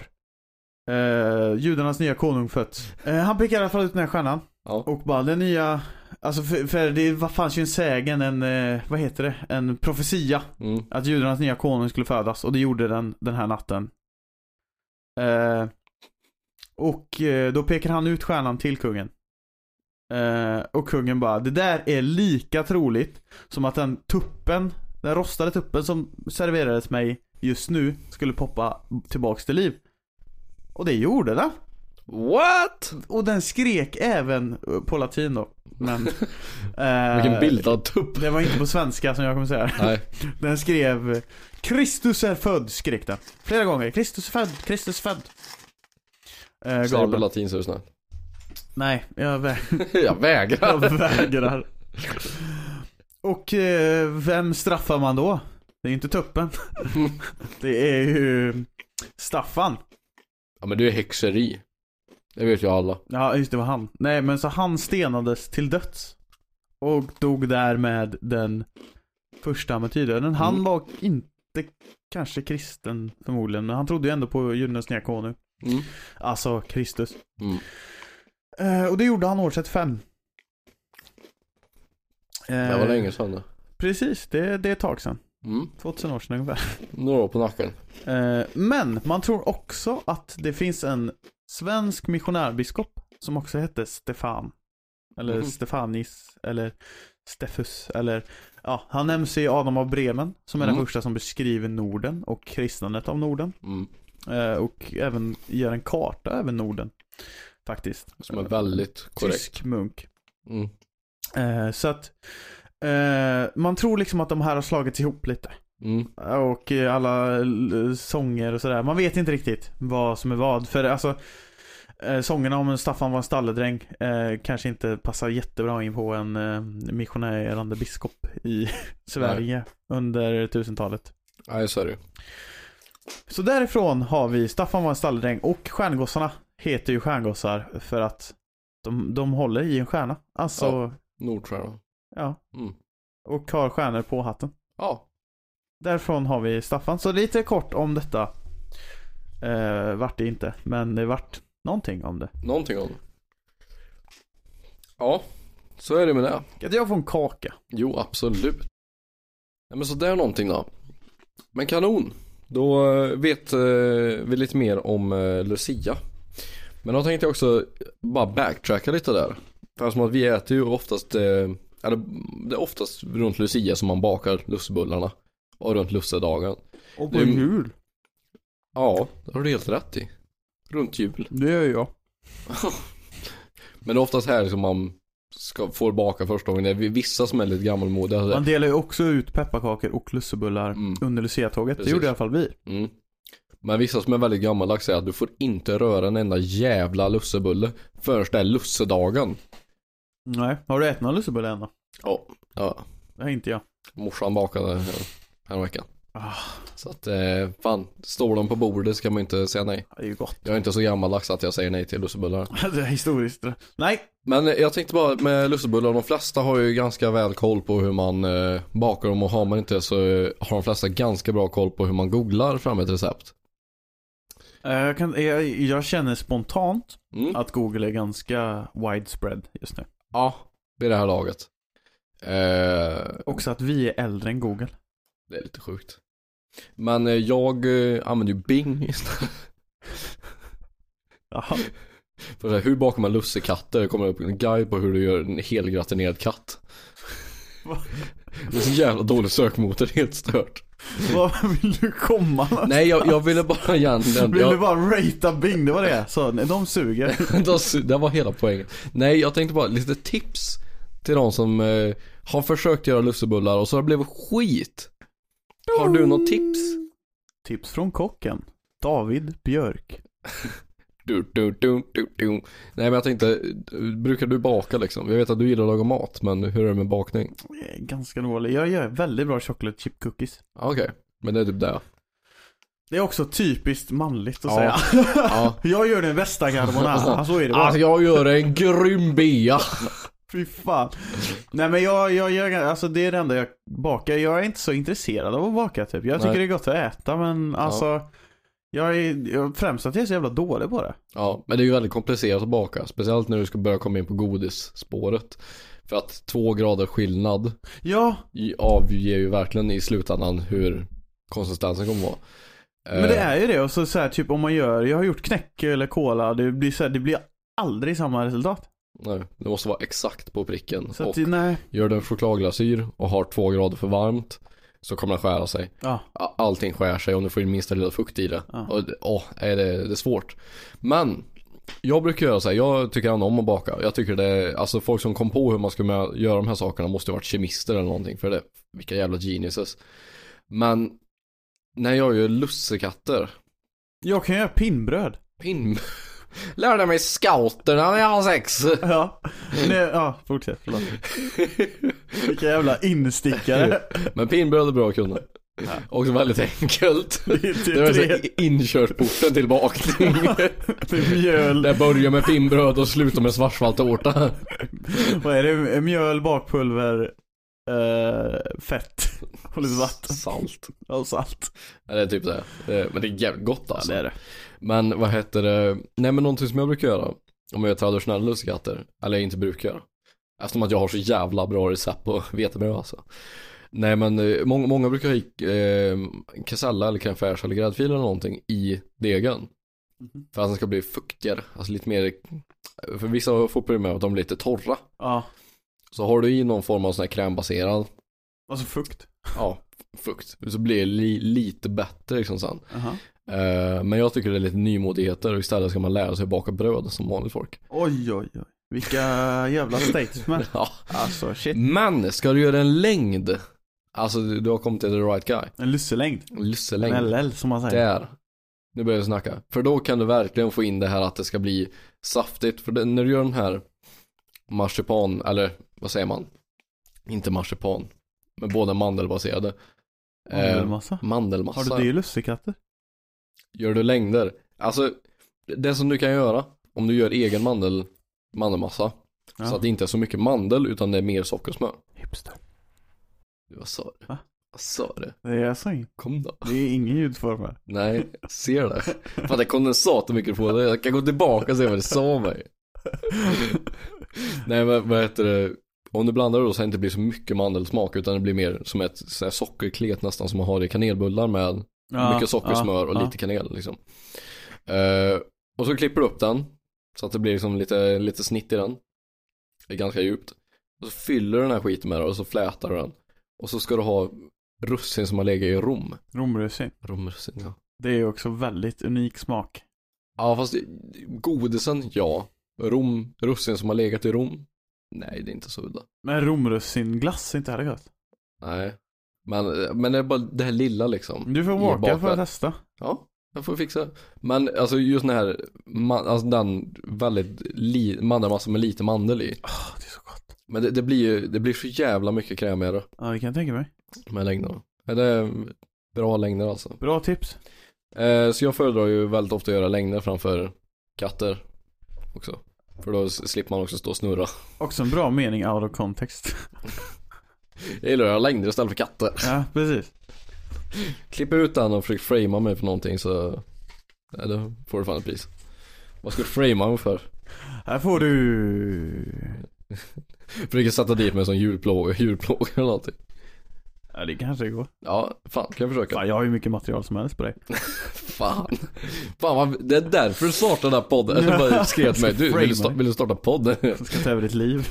uh, judarnas nya konung fötts. Uh, han pekar i alla fall ut den här stjärnan. Ja. Och bara den nya, alltså för, för det var fanns ju en sägen, en, eh, vad heter det, en profetia mm. att judarnas nya konung skulle födas, och det gjorde den den här natten. Eh, och eh, då pekar han ut stjärnan till kungen. Eh, och kungen bara, det där är lika troligt som att den tuppen, den rostade tuppen som serverades mig just nu skulle poppa tillbaks till liv. Och det gjorde den. What? Och den skrek även på latin då. Men eh, vilken bildad tupp. Det var inte på svenska som jag kommer säga. Nej. Den skrev Kristus är född, skrek den flera gånger. Kristus är född, Kristus är född. eh, Säg på latin så är det snart. Nej, jag, vä- jag vägrar. jag vägrar. Och eh, vem straffar man då? Det är inte tuppen. Det är ju Staffan. Ja, men det är häxeri. Det vet ju alla. Ja, just det, var han. Nej, men så han stenades till döds. Och dog därmed den första martyrdöden. Han Mm. var inte kanske kristen förmodligen, men han trodde ju ändå på Judenes nya konung. Mm. Alltså Kristus. Mm. Eh, och det gjorde han år trettiofem. Eh, Det var länge sedan det. Precis, det, det är ett tag sedan. Mm. tvåtusen år sedan ungefär. Några år på nacken. Eh, men man tror också att det finns en svensk missionärbiskop som också hette Stefan. Eller Mhm. Stefanis. Eller Steffus. Eller, ja, han nämns i Adam av Bremen, som är Mm. den första som beskriver Norden och kristnandet av Norden. Mm. Eh, och även gör en karta över Norden. Faktiskt. Som är väldigt korrekt. Tysk munk. Mm. Eh, så att eh, man tror liksom att de här har slagits ihop lite. Mm. Och eh, alla l- sånger och sådär. Man vet inte riktigt vad som är vad. För alltså eh, sångerna om Staffan var en stalledräng eh, kanske inte passar jättebra in på en eh, missionärande biskop i Sverige. Nej. Under tusentalet. Nej, så är det. Så därifrån har vi Staffan var en stalledräng. Och stjärngossarna heter ju stjärngossar för att de, de håller i en stjärna. Alltså, Ja. Nordstjärna. ja. Mm. Och har stjärnor på hatten. Ja. Därifrån har vi Staffan. Så lite kort om detta. Eh, vart det inte. Men det vart någonting om det. Någonting om det. Ja, så är det med det. Kan jag få en kaka? Jo, absolut. Ja, men så där någonting då. Men kanon. Då eh, vet eh, vi lite mer om eh, Lucia. Men då tänkte jag också bara backtracka lite där. För som att vi äter ju oftast, eh, eller det är oftast runt Lucia som man bakar lussebullarna. Och runt lussedagen. Och på Det- jul. Ja, det har du helt rätt i. Runt jul. Det gör jag. Men det är oftast här som man ska få baka första gången. Det är vissa som är lite gammalmodiga. Man delar ju också ut pepparkakor och lussebullar Mm. under Lucia-tåget. Det Precis. gjorde i alla fall vi. Mm. Men vissa som är väldigt gammaldags säger att du får inte röra en enda jävla lussebulle förrän det är lussedagen. Nej. Har du ätit någon lussebullar än då? Ja, ja. Det har inte jag. Morsan bakade här, här veckan. Ah, Så att, eh, fan, står de på bordet ska man inte säga nej. det är ju gott. Jag är inte så gammaldags att jag säger nej till lussebullar. Det är historiskt. Nej. Men eh, jag tänkte bara med lussebullar, de flesta har ju ganska väl koll på hur man eh, bakar dem. Och har man inte så eh, har de flesta ganska bra koll på hur man googlar fram ett recept. Eh, Jag, kan, jag, jag känner spontant Mm. att Google är ganska widespread just nu. Ja, vid det här laget. Eh, Också att vi är äldre än Google. Det är lite sjukt. Men eh, jag eh, använder ju Bing istället. Jaha. För så här, hur bakar man lussekatter? Det kommer upp en guide på hur du gör en helgratinerad katt. Va? Det är så jävla dålig sökmotor, helt stört. Vad vill du komma någonstans? Nej, jag, jag ville bara egentligen Vill jag, du bara ratea Bing? Det var det. Så nej, de suger. det, det var hela poängen. Nej, jag tänkte bara lite tips till de som eh, har försökt göra lussebullar och så har det blivit skit. Har du något tips? Tips från kocken. David Björk. Du, du, du, du, du. Nej, men jag tänkte, brukar du baka liksom? Jag vet att du gillar att laga mat, men hur är det med bakning? Jag är ganska dålig. Jag gör väldigt bra chocolate chip cookies. Okej, okay. Men det är typ det. Det är också typiskt manligt att Ja. säga. Ja. Jag gör den bästa carbonara. Så är det bara. Alltså jag gör en grym bea. Fy fan. Nej men jag, jag gör, alltså det är det enda jag bakar. Jag är inte så intresserad av att baka typ. Jag tycker Nej. det är gott att äta, men alltså jag är jag, främst att jag är så jävla dålig på det. Ja, men det är ju väldigt komplicerat att baka. Speciellt när du ska börja komma in på godisspåret. För att två grader skillnad Ja, i- avger ju verkligen i slutändan hur konsistensen kommer vara. men det är ju det. Och så, så här, typ om man gör, jag har gjort knäck eller cola, det blir så här, det blir aldrig samma resultat. Nej, det måste vara exakt på pricken. Så Och att, nej. gör du en chokladglasyr och har två grader för varmt, så kommer den skära sig. Ja. A- Allting skär sig om du får in minsta lilla fukt i det. Ja. Och det- åh, är det, det är svårt. Men jag brukar göra så här, jag tycker ändå om att baka. Jag tycker det är, alltså folk som kom på hur man ska med, göra de här sakerna måste ha varit kemister eller någonting. För det, vilka jävla geniuses. Men när jag gör lussekatter, Jag kan göra pinnbröd. pin, Lärde mig scouterna när jag var sex. Ja, Nej, ja fortsätt, förlåt. Vilka jävla instickare. Men pinnbröd är bra att kunna. Ja. Också väldigt enkelt. Det är så inkörsporten till bakning. Mjöl. Det börjar med pinnbröd och slutar med svartsvaltårta. Vad är det? Mjöl, bakpulver, äh, fett och lite vatten. Salt. Och salt. Ja, det är typ det. Men det är jävligt gott alltså. Ja, det är det. Men vad heter det? Nej, men någonting som jag brukar göra om jag gör traditionella lussekatter, eller jag inte brukar göra, eftersom att jag har så jävla bra recept på vetebröd alltså. Nej, men många, många brukar ha i eh, kassella eller crème fraîche eller gräddfil eller någonting i degen. Mm-hmm. För att den ska bli fuktigare. Alltså lite mer. För vissa får problem med att de blir lite torra. Ja. Så har du i någon form av sån här krämbaserad. Alltså fukt. Ja, fukt. Så blir det li, lite bättre liksom sen. Uh-huh. eh, Men jag tycker det är lite nymodigheter. Och istället ska man lära sig baka bröd som vanligt folk. Oj, oj, oj. Vilka jävla statesmen. Ja. Alltså shit. Men ska du göra en längd, alltså du har kommit till the right guy. En lusselängd. Lusselängd. En L L som man säger. Där. Nu börjar jag snacka. För då kan du verkligen få in det här att det ska bli saftigt. För det, när du gör den här marsipan, eller vad säger man? Inte marsipan, men båda mandelbaserade. Mandelmassa? Eh, mandelmassa. Har du det i lussekatter? Gör du längder? Alltså, det som du kan göra om du gör egen mandel, mandelmassa. Ja. Så att det inte är så mycket mandel utan det är mer socker och smör. Hipster. Vad sa du? Va? Vad sa du? Det är jag sa inte. Kom då. Det är ingen ljudform här. Nej, jag ser det. Fan, det är kondensat och mikrofon. Jag kan gå tillbaka och se vad det sa mig. Nej, men vad heter det? Om du blandar då så det inte blir så mycket mandelsmak utan det blir mer som ett så här sockerklet nästan som man har i kanelbullar med ja, mycket socker, ja, smör och ja. lite kanel liksom. Uh, och så klipper du upp den så att det blir liksom lite, lite snitt i den. Det är ganska djupt. Och så fyller du den här skiten med det och så flätar du den. Och så ska du ha russin som har legat i rom. Romrussin. Romrussin, ja. Det är ju också väldigt unik smak. Ja, fast godisen, ja. Rom, russin som har legat i rom. Nej, det är inte så udda. Men romrussinglass är inte här gott. Nej. Men, men det är bara det här lilla liksom. Du får åka för att testa. Ja, jag får fixa. Men alltså just den här man, alltså den väldigt li, mandelmassa med lite mandel i. Oh, det är så gott. Men det, det blir ju det blir så jävla mycket krämigare. Ja, det kan jag tänka mig. Med längderna. Ja, det är bra längder alltså. Bra tips. Eh, så jag föredrar ju väldigt ofta att göra längder framför katter också. För då slipper man också stå och snurra. Också en bra mening out of context. Jag gillar att göra längder istället för katter. Ja, precis. Klipp ut den och försök framea mig för någonting så ja, då får du fan ett pris. Vad ska du framea mig för? Här får du försöker sätta dit med som djurplåg, djurplåg eller någonting. Ja, det kanske går. Ja, fan, kan jag försöka. Fan, jag har ju mycket material som helst på dig. Fan. Fan, vad, det är därför du startade den här podden. Eller bara skrev till mig, du, vill du, starta, vill du starta podden? Jag ska ta över ditt liv.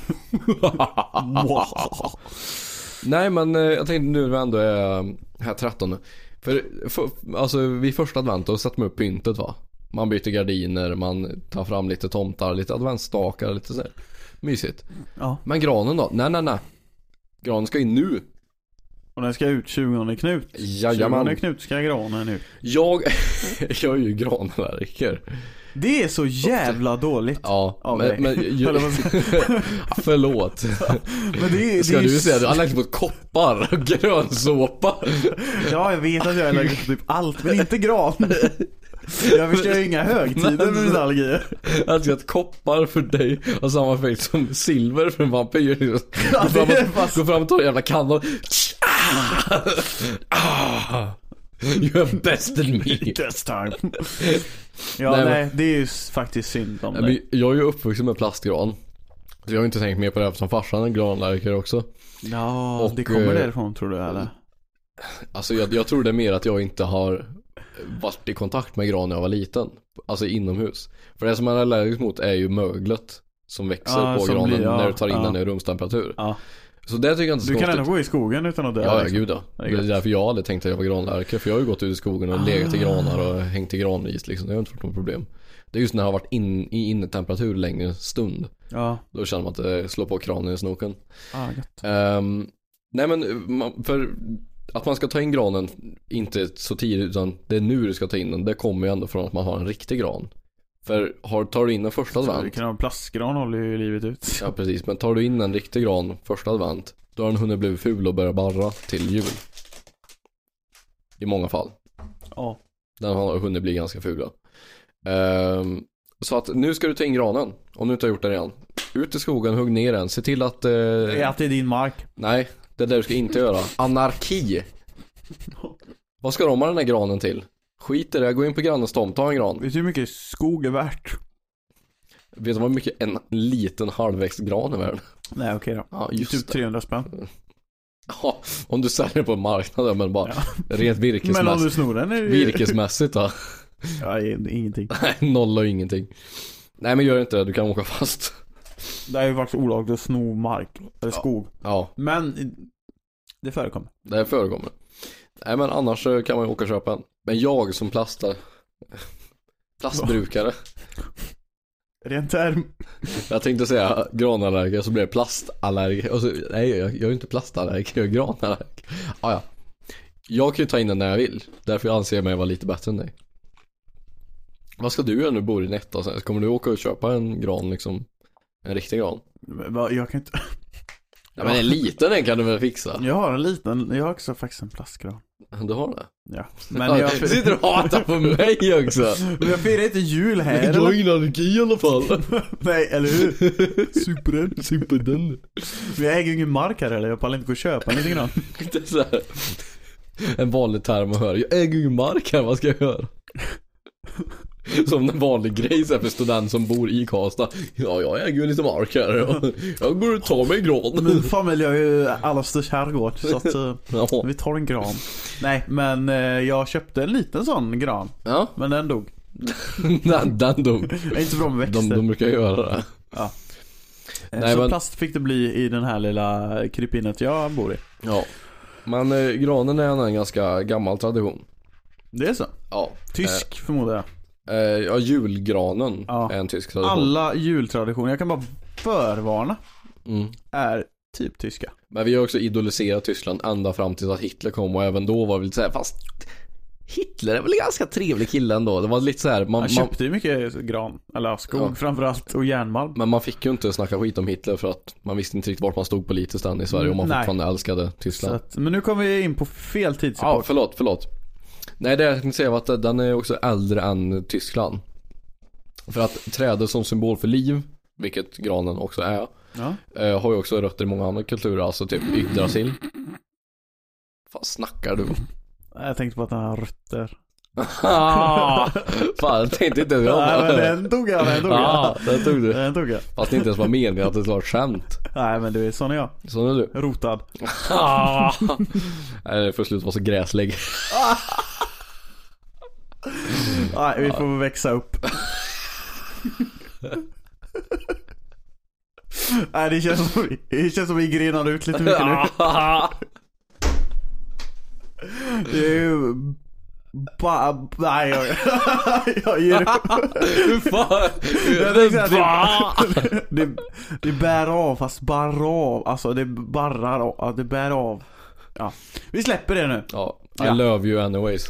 Nej, men jag tänkte nu när vi ändå är här tretton. För, för alltså vid första advent då sätter man upp pyntet, va? Man byter gardiner, man tar fram lite tomtar, lite adventstakar, lite så här. Mysigt. Ja. Men granen då? Nej, nej, nej. Granen ska in nu. Och den ska ut tjugonde Knut. Jajamän. tjugonde Knut ska granen ut. Jag, jag är ju granverker. Det är så jävla dåligt. Ja, men, men, men ju, förlåt. Men det är, ska det är, du säga du har lagt på koppar och grönsåpa. Ja, jag vet att jag har lagt på typ allt, men inte gran. Jag förstår ju inga högtider med mina allergier. Jag tror att koppar för dig har samma effekt som silver för en vampyr. Gå ja, fram, och, gå fram och ta en jävla kanna. You have bested me. This time. Ja, nej, nej, det är ju faktiskt synd om det. Jag är ju uppvuxen med plastgran. Så jag har inte tänkt mer på det som farsan, en granlärkare också. Ja, och, det kommer därifrån tror du, eller? Alltså jag, jag tror det är mer att jag inte har varit i kontakt med gran när jag var liten. Alltså inomhus. För det som man är allergisk mot är ju möglet som växer ja, på som granen blir, ja, när du tar in ja. den i rumstemperatur. Ja. Så det tycker jag inte så du kan ändå gå i skogen utan att dö. Ja, liksom. Gud då. Det är därför jag aldrig tänkte att jag var granlärkare. För jag har ju gått ut i skogen och ah. legat i granar och hängt i granris liksom. Det har inte varit något problem. Det är just när jag har varit in, i innetemperatur längre stund. Ja. Då känner man att det slår på kranen i snoken. Ah, gött. Um, nej men för att man ska ta in granen inte så tidigt utan det är nu du ska ta in den. Det kommer ju ändå från att man har en riktig gran. För har, tar du in en första advent. Du kan ha en plastgran håller ju livet ut. Ja precis, men tar du in en riktig gran första advent, då har den hunnit bli ful och börja barra till jul. I många fall. Ja. Den har hunnit bli ganska ful. Um, så att nu ska du ta in granen. Om du inte har gjort det redan. Ut i skogen, hugg ner den. Se till att... Uh, det är alltid din mark. Nej, det är det du ska inte göra. Anarki. Vad ska de ha den här granen till? Skit i det, gå in på grannens tomt, ta en gran. Vet du hur mycket skog är värt? Vet du vad mycket en liten halvväxt gran är värd? Nej, okej då. Ja, just typ trehundra spänn. Ja, om du säljer på marknaden, men bara ja. Rent virkesmässigt. Men om du snor den är det... Virkesmässigt då? Ja, ingenting. Nej, noll och ingenting. Nej, men gör inte det, du kan åka fast. Det är ju faktiskt olagligt att sno mark eller ja. skog. Ja. Men det förekommer. Det förekommer. Nej, men annars kan man ju åka och köpa en. Men jag som plastar plastbrukare. Rent term. Jag tänkte säga granallergiker, så blir det plastallergiker. Och så, nej, jag, jag är inte plastallergiker, jag är granallergiker. Ah, ja. Jag kan ju ta in den när jag vill. Därför anser jag mig vara lite bättre än dig. Vad ska du göra när du bor i Netta? Kommer du åka och köpa en gran liksom? En riktig gran? Men, jag kan inte... Ja, men en liten den kan du väl fixa? Jag har en liten, jag har också faktiskt en plastgran. Du har det? Ja. Men jag sitter och hatar på mig också. Men jag firar inte jul här. Du har ingen allergi i alla fall. Nej, eller hur? Super den, super den. Men jag äger ju ingen mark här eller jag pallar inte gå och köpa en liten grann. Det är så här. En vanlig term att höra. Jag äger ju ingen mark här, vad ska jag göra? Som en vanlig grej så här för student som bor i Karlstad. Ja, jag äger ju lite mark här. Jag går och tar mig en gran. Min familj har ju alla störst herrgård. Så att ja. Vi tar en gran. Nej, men eh, jag köpte en liten sån gran. Ja. Men den dog. den, den dog. Det är inte så bra med växter. De, de brukar göra det. Ja. Nej, så men... plast fick det bli i den här lilla krypinet jag bor i. Ja. Men eh, granen är en ganska gammal tradition. Det är så? Ja. Tysk eh, förmodar jag. Eh, ja, julgranen ja. Är en tysk tradition. Alla jultraditioner, jag kan bara förvarna, mm. är typ tyska. Men vi har också idoliserat Tyskland ända fram till att Hitler kom. Och även då var vi lite såhär, fast Hitler är väl en ganska trevlig kille ändå. Det var lite så här, man, han köpte ju mycket gran, eller skog ja. Framförallt, och järnmalm. Men man fick ju inte snacka skit om Hitler för att man visste inte riktigt vart man stod politiskt än i Sverige. Och man Nej. fortfarande älskade Tyskland. Att, men nu kommer vi in på fel tidsupport. Ja, förlåt, förlåt. Nej, det jag tänkte säga var att den är också äldre än Tyskland. För att trädet som symbol för liv, vilket granen också är, ja. eh, har ju också rötter i många andra kulturer. Alltså typ Yggdrasil. Vad snackar du? Jag tänkte på att den har rötter. Fan, jag tänkte inte ens Nej, men den tog jag, den tog jag. Ah, den tog du. Den tog jag. Fast det inte ens var meningen att det var skämt. Nej, men du är sån är jag. Sån är du. Rotad. Nej, det får slut vara så gräslig. Nej, vi får växa upp. Nej, det känns som vi, det känns som vi grinar ut lite mycket nu. Det är ju ba, nej, jag, jag ger Hur fan? Det, det, det bär av, fast barrar av. Alltså det barrar av, ja, det bär av. Ja, vi släpper det nu. Ja, I ja. love you anyways.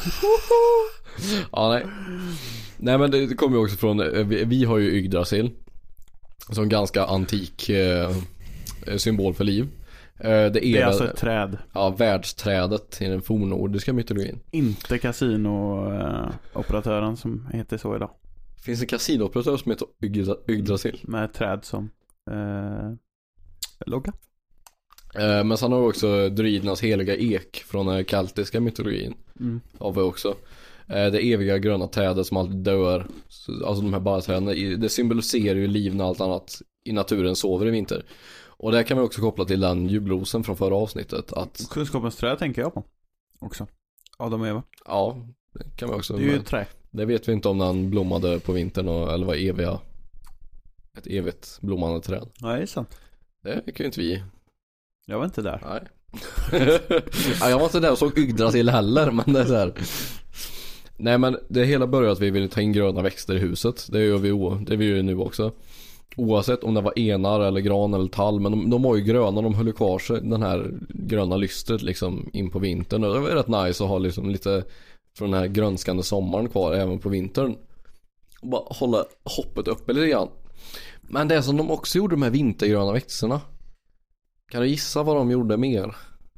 Ja, nej. Nej, men det, det kommer ju också från, vi, vi har ju Yggdrasil som ganska antik eh, symbol för liv. Eh, det, är det är alltså ett träd. Ja, världsträdet i den fornnordiska mytologin. Inte kasinooperatören eh, som heter så idag. Finns det en kasinooperatör som heter Yggdra, Yggdrasil? Med ett träd som eh, logga. Eh, men sen har vi också druidernas heliga ek från den keltiska mytologin. Mm. Har vi också. Eh, det eviga gröna trädet som alltid dör. Alltså de här barrträden, det symboliserar ju liv när allt annat i naturen sover i vinter. Och det kan vi också koppla till den julrosen från förra avsnittet. Att... Kunskapens träd tänker jag på också. Adam och Eva. Ja, det kan vi också. Det är ju ett trä. Det vet vi inte om den blommade på vintern och, eller var eviga. Ett evigt blommande träd. Nej, det är sant. Det kan ju inte vi. Jag var inte där. Nej. Ja, jag var inte där och såg Yggdrasil heller, men det är så här. Nej, men det hela började att vi ville ta in gröna växter i huset. Det gör vi, det vi gör nu också. Oavsett om det var enar eller gran eller tall. Men de, de var ju gröna, de höll kvar sig den här gröna lystret liksom in på vintern. Och det var rätt nice att ha liksom lite från den här grönskande sommaren kvar även på vintern. Och bara hålla hoppet uppe lite grann. Men det som de också gjorde med vintergröna växterna. Kan du gissa vad de gjorde mer?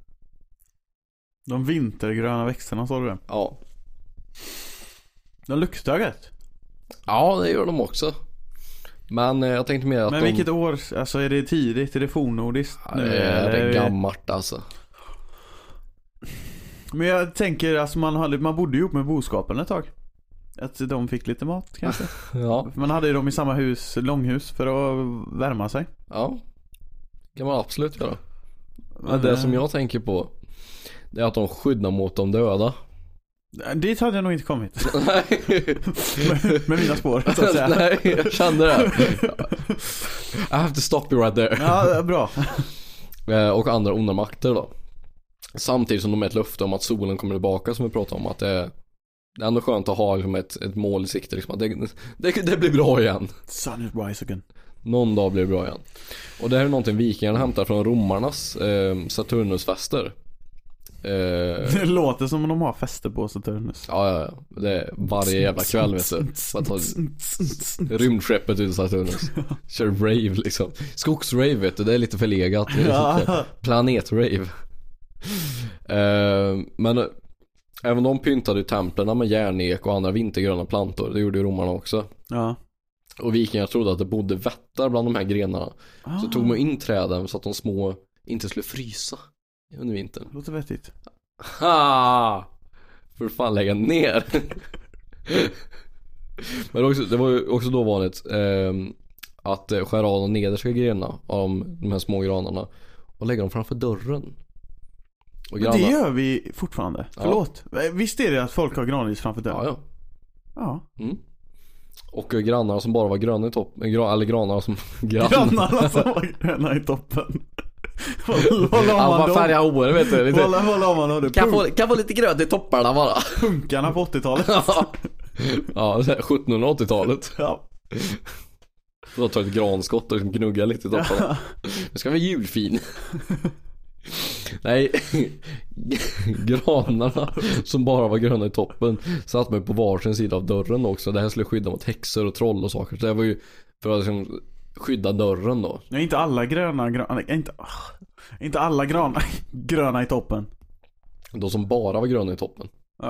De vintergröna växterna, sa du det? Ja. De luktar gött. Ja, det gör de också. Men eh, jag tänkte mer att Men de... vilket år? Alltså är det tidigt? Är det fornnordiskt? Ja, det är, det är gammalt alltså. Men jag tänker, alltså man, hade, man bodde ju ihop med boskapen ett tag. Att de fick lite mat kanske. Ja. Man hade ju dem i samma hus, långhus, för att värma sig. Ja, kan man absolut göra. Men Men det som jag tänker på, det är att de skyddar mot de döda. Dit hade jag nog inte kommit. Nej. med, med mina spår, så att säga. Nej, jag kände det. I have to stop you right there. Ja, bra. Och andra onda makter då. Samtidigt som de är ett löfte om att solen kommer tillbaka, som vi pratade om. Att det är, det är ändå skönt att ha liksom ett, ett mål i sikte liksom, att det, det, det blir bra igen. Sun is rise again. Någon dag blir det bra igen. Och det här är någonting vikingarna hämtar från romarnas eh, Saturnusfester. Eh, Det låter som om de har fester på Saturnus. ja, ja, ja. Det är varje jävla kväll, vet du. Bara ta rymdskeppet ut i Saturnus. Kör rave liksom. Skogsrave, vet du, det är lite förlegat. Det är lite planetrave. Eh, men eh, även de pyntade ju templerna med järnek och andra vintergröna plantor. Det gjorde ju romarna också. Ja. Och vikingar trodde att det bodde vättar bland de här grenarna. Ah. Så tog man in träden så att de små inte skulle frysa under vintern. Låter vettigt. Ha! För fan lägga ner. Men också, det var ju också då vanligt eh, att skära av de nedersta grenarna av de, de här små granarna och lägga dem framför dörren. Och Men det gör vi fortfarande. Ja. Förlåt. Visst är det att folk har granris framför dörren? Ja, ja. Ja. Mm. Och grannarna som bara var gröna i toppen, gra, eller grannarna som grann. Grannarna som var gröna i toppen. Vad vad la man Alla då? färgar hår, vet du. Lite. Vad la- vad la man då? Det? Kan Punk- få, kan få lite grönt i topparna bara. punkarna på åttiotalet. Ja, sjuttonhundraåttiotalet. Ja. Då tar ett granskott och gnuggar lite i topparna. Det ska vara julfin. Nej, granarna som bara var gröna i toppen satt mig på varsin sida av dörren också. Det här skulle skydda mot häxor och troll och saker. Så det var ju för att liksom skydda dörren då. Ja, inte alla gröna, gröna inte, ah, inte alla gröna, gröna i toppen. De som bara var gröna i toppen.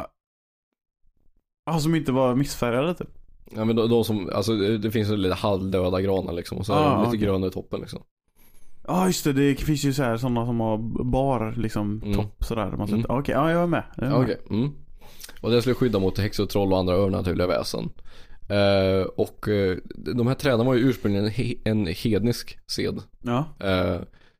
Ja, som inte var missfärgade typ. Ja, men de, de som, alltså det finns ju lite halvdöda granar liksom. Och så är Ah, de lite okej. gröna i toppen liksom. Ja, just det, det finns ju så här sådana som har bar liksom Mm. topp sådär. Man Mm. sätter, okej, ja jag är med. Jag är Ja, med. okej. Mm. Och det skulle skydda mot häxor, troll och andra övernaturliga väsen. Eh, och eh, de här träden var ju ursprungligen he- en hednisk sed. Ja. Eh,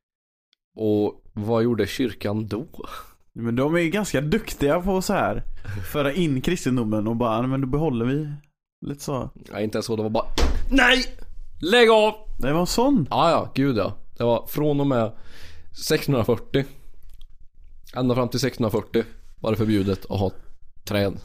och vad gjorde kyrkan då? Men de är ganska duktiga på så här föra in kristendomen och bara, men då behåller vi lite så. Nej, inte ens så, det var bara nej! Lägg av! Det var en sån. Ja, ja, gud ja. Det var från och med sextonhundrafyrtio ända fram till sextonhundrafyrtio var det förbjudet att ha träd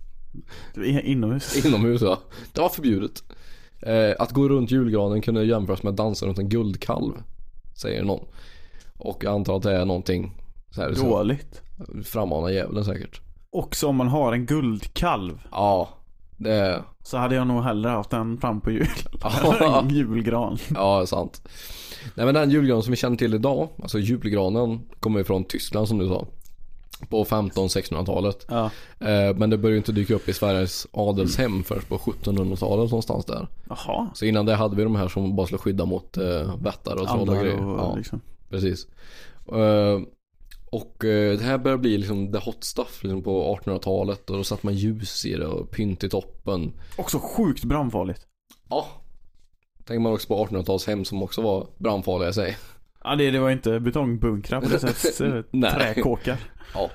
Inomhus. inomhus, ja. Det var förbjudet. Eh, att gå runt julgranen kunde jämföras med att dansa runt en guldkalv, säger någon. Och jag antar att det är någonting så här, Dåligt. så frammanar djävulen säkert. Också om man har en guldkalv Ja, det är... så hade jag nog hellre haft den fram på jul. Ja. En julgran. Ja, sant. Nej, men den julgranen som vi känner till idag, alltså julgranen, kommer från Tyskland som du sa, på femtonhundra-sextonhundratalet. Ja. eh, Men det började ju inte dyka upp i Sveriges adelshem först på sjuttonhundratalet någonstans där. Jaha. Så innan det hade vi de här som bara skulle skydda mot eh, vättar och troll och Andar grejer. och Ja, liksom. precis. eh, Och eh, det här börjar bli liksom the hot stuff liksom på artonhundratalet. Och då satt man ljus i det och pynt i toppen. Också sjukt brandfarligt. Ja. Tänker man också på artonhundratals hem som också var brandfarliga i sig. Ja, det, det var inte betongbunkrar på det sättet. Nej. Träkåkar. Ja.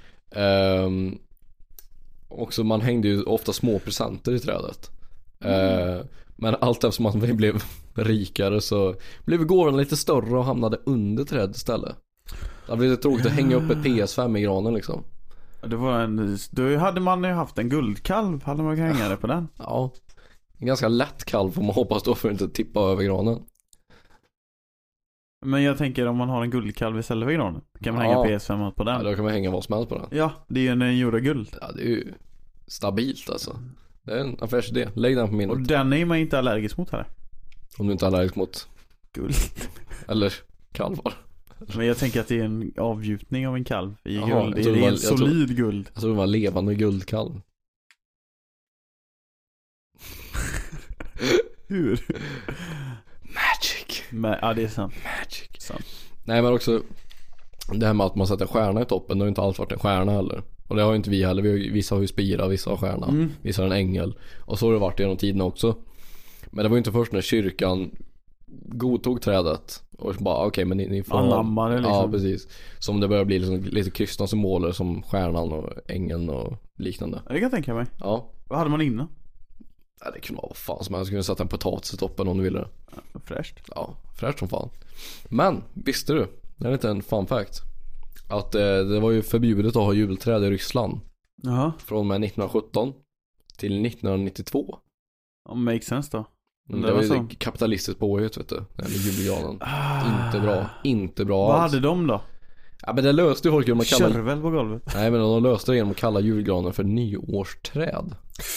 Um, också man hängde ju ofta små presenter i trädet. Mm. Uh, men allt eftersom man blev rikare så blev gården lite större och hamnade under trädet istället. Det blev lite tråkigt att hänga upp ett P S fem i granen liksom. Det var en, då hade man ju haft en guldkalv. Hade man kunnat hänga det på den. Ja. En ganska lätt kalv får man hoppas då för att inte tippa över granen. Men jag tänker om man har en guldkalv istället för granen, kan man Ja. hänga P S fem på den. Ja, då kan man hänga vad som helst på den. Ja, det är ju en gjord av guld. Ja, det är ju stabilt alltså. Det är en affärsidé. Lägg den på minnet. Och den är man inte allergisk mot här. Om du inte är allergisk mot Guld. eller kalvar. Men jag tänker att det är en avgjutning av en kalv i Jaha, guld. jag Det tror det är var- en jag tror- solid guld. Jag tror det var levande guldkalv. Hur? Magic. Men, ja, det är sant. Magic. sant. Nej, men också det här med att man sätter en stjärna i toppen. Det har ju inte alltid varit en stjärna heller. Och det har ju inte vi heller. Vi har, ju- vissa har ju spira, vissa har stjärna. Mm. Vissa har en ängel. Och så har det varit genom tiden också. Men det var ju inte först när kyrkan godtog trädet och bara okej, okay, men ni, ni får Anammare liksom. Ja, precis. Som det börjar bli liksom lite kristna symboler som stjärnan och ängeln och liknande. Det kan jag tänka mig. Ja. Vad hade man innan? Ja, det kunde vara vad fan som helst. Skulle sätta en potatis i toppen om du ville det. Fräscht. Ja, fräscht som fan. Men, visste du? Det är lite en fun fact. Att eh, det var ju förbjudet att ha julträd i Ryssland. Jaha. Från och med nittonhundrasjutton till nittonhundranittiotvå. Ja, makes sense då. Mm, Det det var var ju så. det kapitalistiskt påhitt, vet du. Den med julgranen. Ah. Inte bra. Inte bra Vad alls. hade de då? Ja, men det löste ju folk genom att kalla... Körvel på golvet. Nej, men de löste det genom att kalla julgranen för nyårsträd.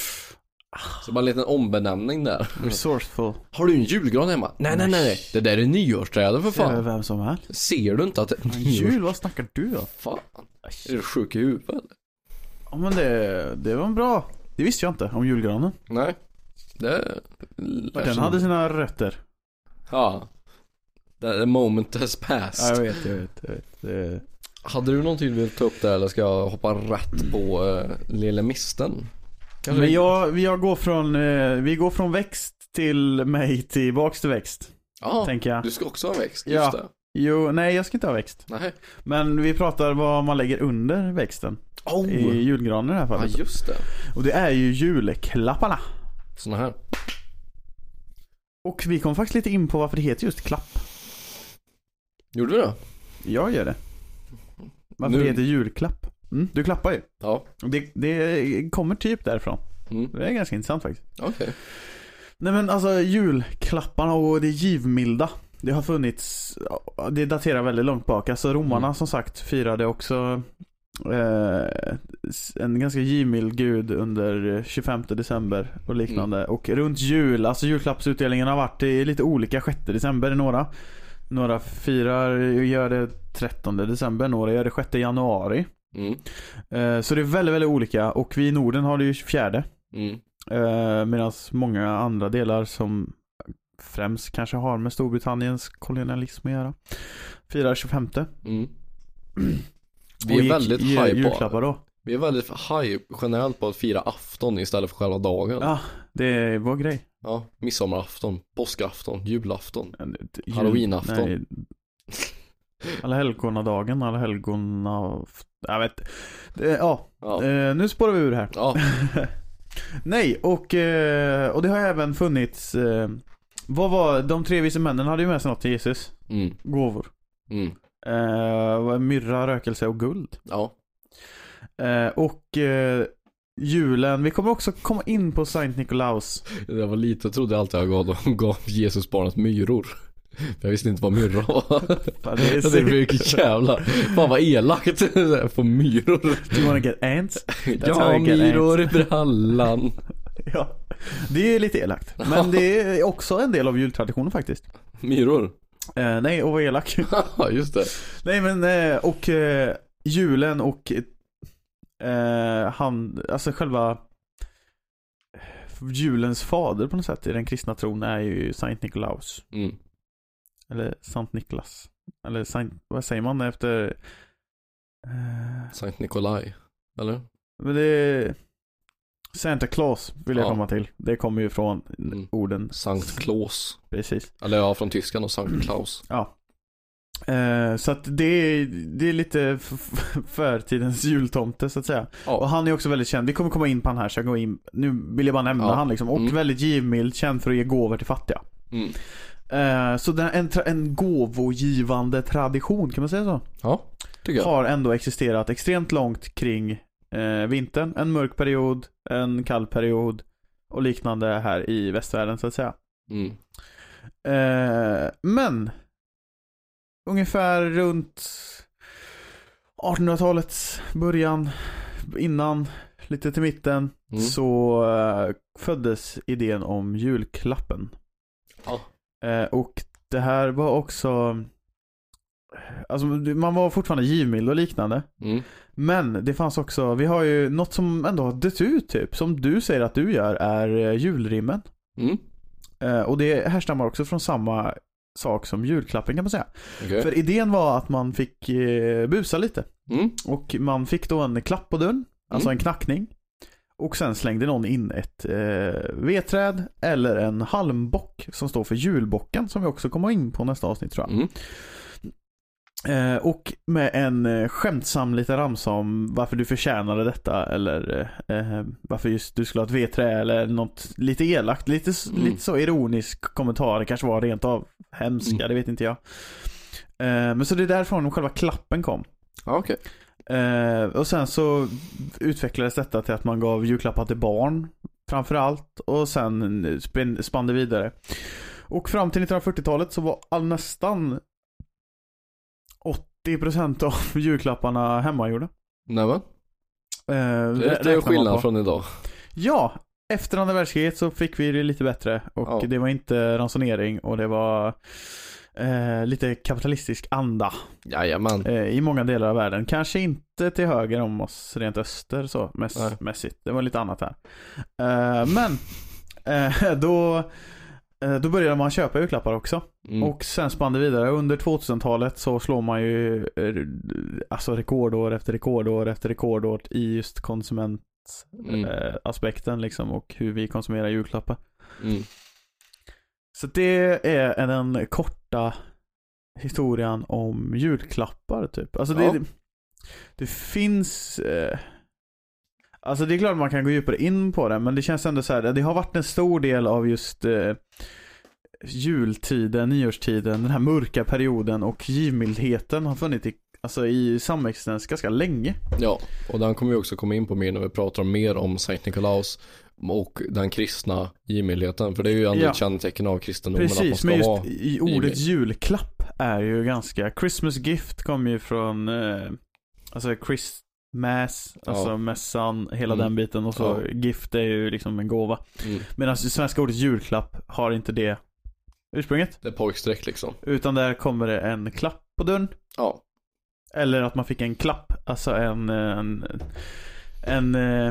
Så bara en liten ombenämning där. Resourceful. Har du en julgran hemma? Nej, nej, nej, nej. Det där är nyårsträdet för Det är fan. vem som helst. Ser du inte att det är Jul, vad snackar du då? Fan. Är du sjuk i huvudet eller? Ja, men det, det var en bra. Det visste jag inte om julgranen. Nej. Det... Den hade sina rötter. Ja. The moment has passed. Ja, jag vet, jag vet, jag vet. Det... Hade du någonting du vill ta upp där eller ska jag hoppa rätt på uh, lilla misten? Kanske Men vi- jag, jag går från, eh, vi går från växt till mig tillbaks till växt. Ja, tänker jag. du ska också ha växt, Ja. just det. Jo, nej jag ska inte ha växt. Nej. Men vi pratar vad man lägger under växten. Oh. I julgranen i det här Ja, fallet. just det. Och det är ju julklapparna. Såna här. Och vi kom faktiskt lite in på varför det heter just klapp. Gjorde du det? Jag gör det. Varför Nu- det heter julklapp. Mm, du klappar ju. Ja. Och det, det kommer typ därifrån. Mm. Det är ganska intressant faktiskt. Okej. Nej men alltså julklapparna och det givmilda. Det har funnits, ja, det daterar väldigt långt bak. Alltså romarna Mm. som sagt firade också eh, en ganska givmild gud under tjugofemte december och liknande. Mm. Och runt jul, alltså julklappsutdelningen har varit i lite olika. Sjätte december i några. Några firar, gör det trettonde december, några gör det sjätte januari. Mm. Eh, så det är väldigt, väldigt olika. Och vi i Norden har det ju fjärde. Mm. Eh, Medan många andra delar som främst kanske har med Storbritanniens kolonialism att göra firar tjugofemte. Mm. Och Vi är gick- väldigt ge- high på julklappar då. Vi är väldigt high generellt på att fira afton istället för själva dagen. Ja, det är vår grej. Ja, midsommarafton, påskafton, julafton. Jul- Halloweenafton. nej. Alla helgonadagen, alla helgona. Jag vet. Det, ja, Ja. eh, nu spårar vi ur här. Ja. Nej, och, eh, och det har även funnits eh, vad var, de tre vise männen hade ju med sig något till Jesus. Mm. Gåvor. Mm. Eh, vad är myrra, rökelse och guld. Ja. Eh, och eh, julen, vi kommer också komma in på Sankt Nikolaus. Jag var lite, trodde jag alltid jag gav, gav Jesus barnet myror. Jag visste inte vad myrra var. Fan, det är Jag tänkte vilket jävla, fan vad elakt. Få myror. Do you wanna get ants? That's how Ja, you get myror i brallan. Ja, det är lite elakt. Men det är också en del av jultraditionen faktiskt. Myror. Eh, nej, och vad elak. Ja, just det. Nej men, eh, och eh, julen och eh, han, alltså själva julens fader på något sätt i den kristna tron är ju Sankt Nikolaus. Mm. Eller Sankt Niklas. Eller Sankt, vad säger man efter eh, Sankt Nikolaj. Eller? men det är Santa Claus vill jag Ja. komma till. Det kommer ju från Mm. orden. Sankt Claus. Precis. Eller ja, från tyskan och Sankt Klaus. Ja. Eh, så att det är, det är lite f- f- förtidens jultomte så att säga. Ja. Och han är också väldigt känd. Vi kommer komma in på han här så jag går in. Nu vill jag bara nämna Ja. han liksom. Och Mm. väldigt givmild, känd för att ge gåvor till fattiga. Mm. Eh, så den, en, tra- en gåvogivande tradition, kan man säga så? Ja, tycker jag. Har ändå existerat extremt långt kring eh, vintern. En mörk period, en kall period och liknande här i västvärlden så att säga. Mm. Eh, men ungefär runt artonhundratalets början, innan lite till mitten, Mm. så uh, föddes idén om julklappen. Ja. Uh, och det här var också, alltså man var fortfarande givmild och liknande. Mm. Men det fanns också, vi har ju något som ändå har dött ut typ, som du säger att du gör, är uh, julrimmen. Mm. Uh, och det härstammar också från samma sak som julklappen kan man säga. Okay. För idén var att man fick uh, busa lite. Mm. Och man fick då en klapp på dörren, alltså Mm. en knackning. Och sen slängde någon in ett eh, vedträd eller en halmbock som står för julbocken, som vi också kommer in på nästa avsnitt tror jag. Mm. Eh, och med en eh, skämtsam lite ramsa om varför du förtjänade detta, eller eh, varför just du skulle ha ett vedträ, eller något lite elakt, lite, Mm. lite så ironisk kommentar. Det kanske var rent av hemska, Mm. det vet inte jag. Eh, men så det är därifrån själva klappen kom. Ja, okej. Eh, och sen så utvecklades detta till att man gav julklappar till barn framförallt, och sen spann, spann det vidare. Och fram till nittonhundrafyrtiotalet så var all, nästan åttio procent av julklapparna hemmagjorda. Nämen. Eh, Det är lite skillnad från idag. Ja, efter andra världskriget så fick vi det lite bättre, och Ja. det var inte ransonering, och det var eh, lite kapitalistisk anda. Jajamän. Eh, i många delar av världen. Kanske inte till höger om oss rent öster så mäss- Nej. mässigt. Det var lite annat här. Eh, men eh, då, eh, då började man köpa julklappar också. Mm. Och sen spann det vidare. Under tvåtusentalet så slår man ju eh, alltså rekordår efter rekordår efter rekordår i just konsumentaspekten Mm. eh, aspekten liksom, och hur vi konsumerar julklappar. Mm. Så det är den korta historien om julklappar typ. Alltså det, Ja. det, det finns eh, alltså det är klart man kan gå djupare in på det, men det känns ändå så här, det har varit en stor del av just eh, jultiden, nyårstiden, den här mörka perioden, och givmildheten har funnits i, alltså i samexistens ganska länge. Ja, och den kommer vi också komma in på mer när vi pratar mer om Sankt Nikolaus och den kristna givmildheten, för det är ju ändå Ja. ett kännetecken av kristendomen. Precis, att man ska men just vara i ordet givmild. julklapp är ju ganska, Christmas gift kommer ju från eh, alltså Christmas, alltså Ja. mässan, hela Mm. den biten, och så Ja. gift är ju liksom en gåva. Mm. Medan det svenska ordet julklapp har inte det ursprunget, Det är pojkstreck liksom. utan där kommer det en klapp på dörren, Ja. eller att man fick en klapp, alltså en en, en, en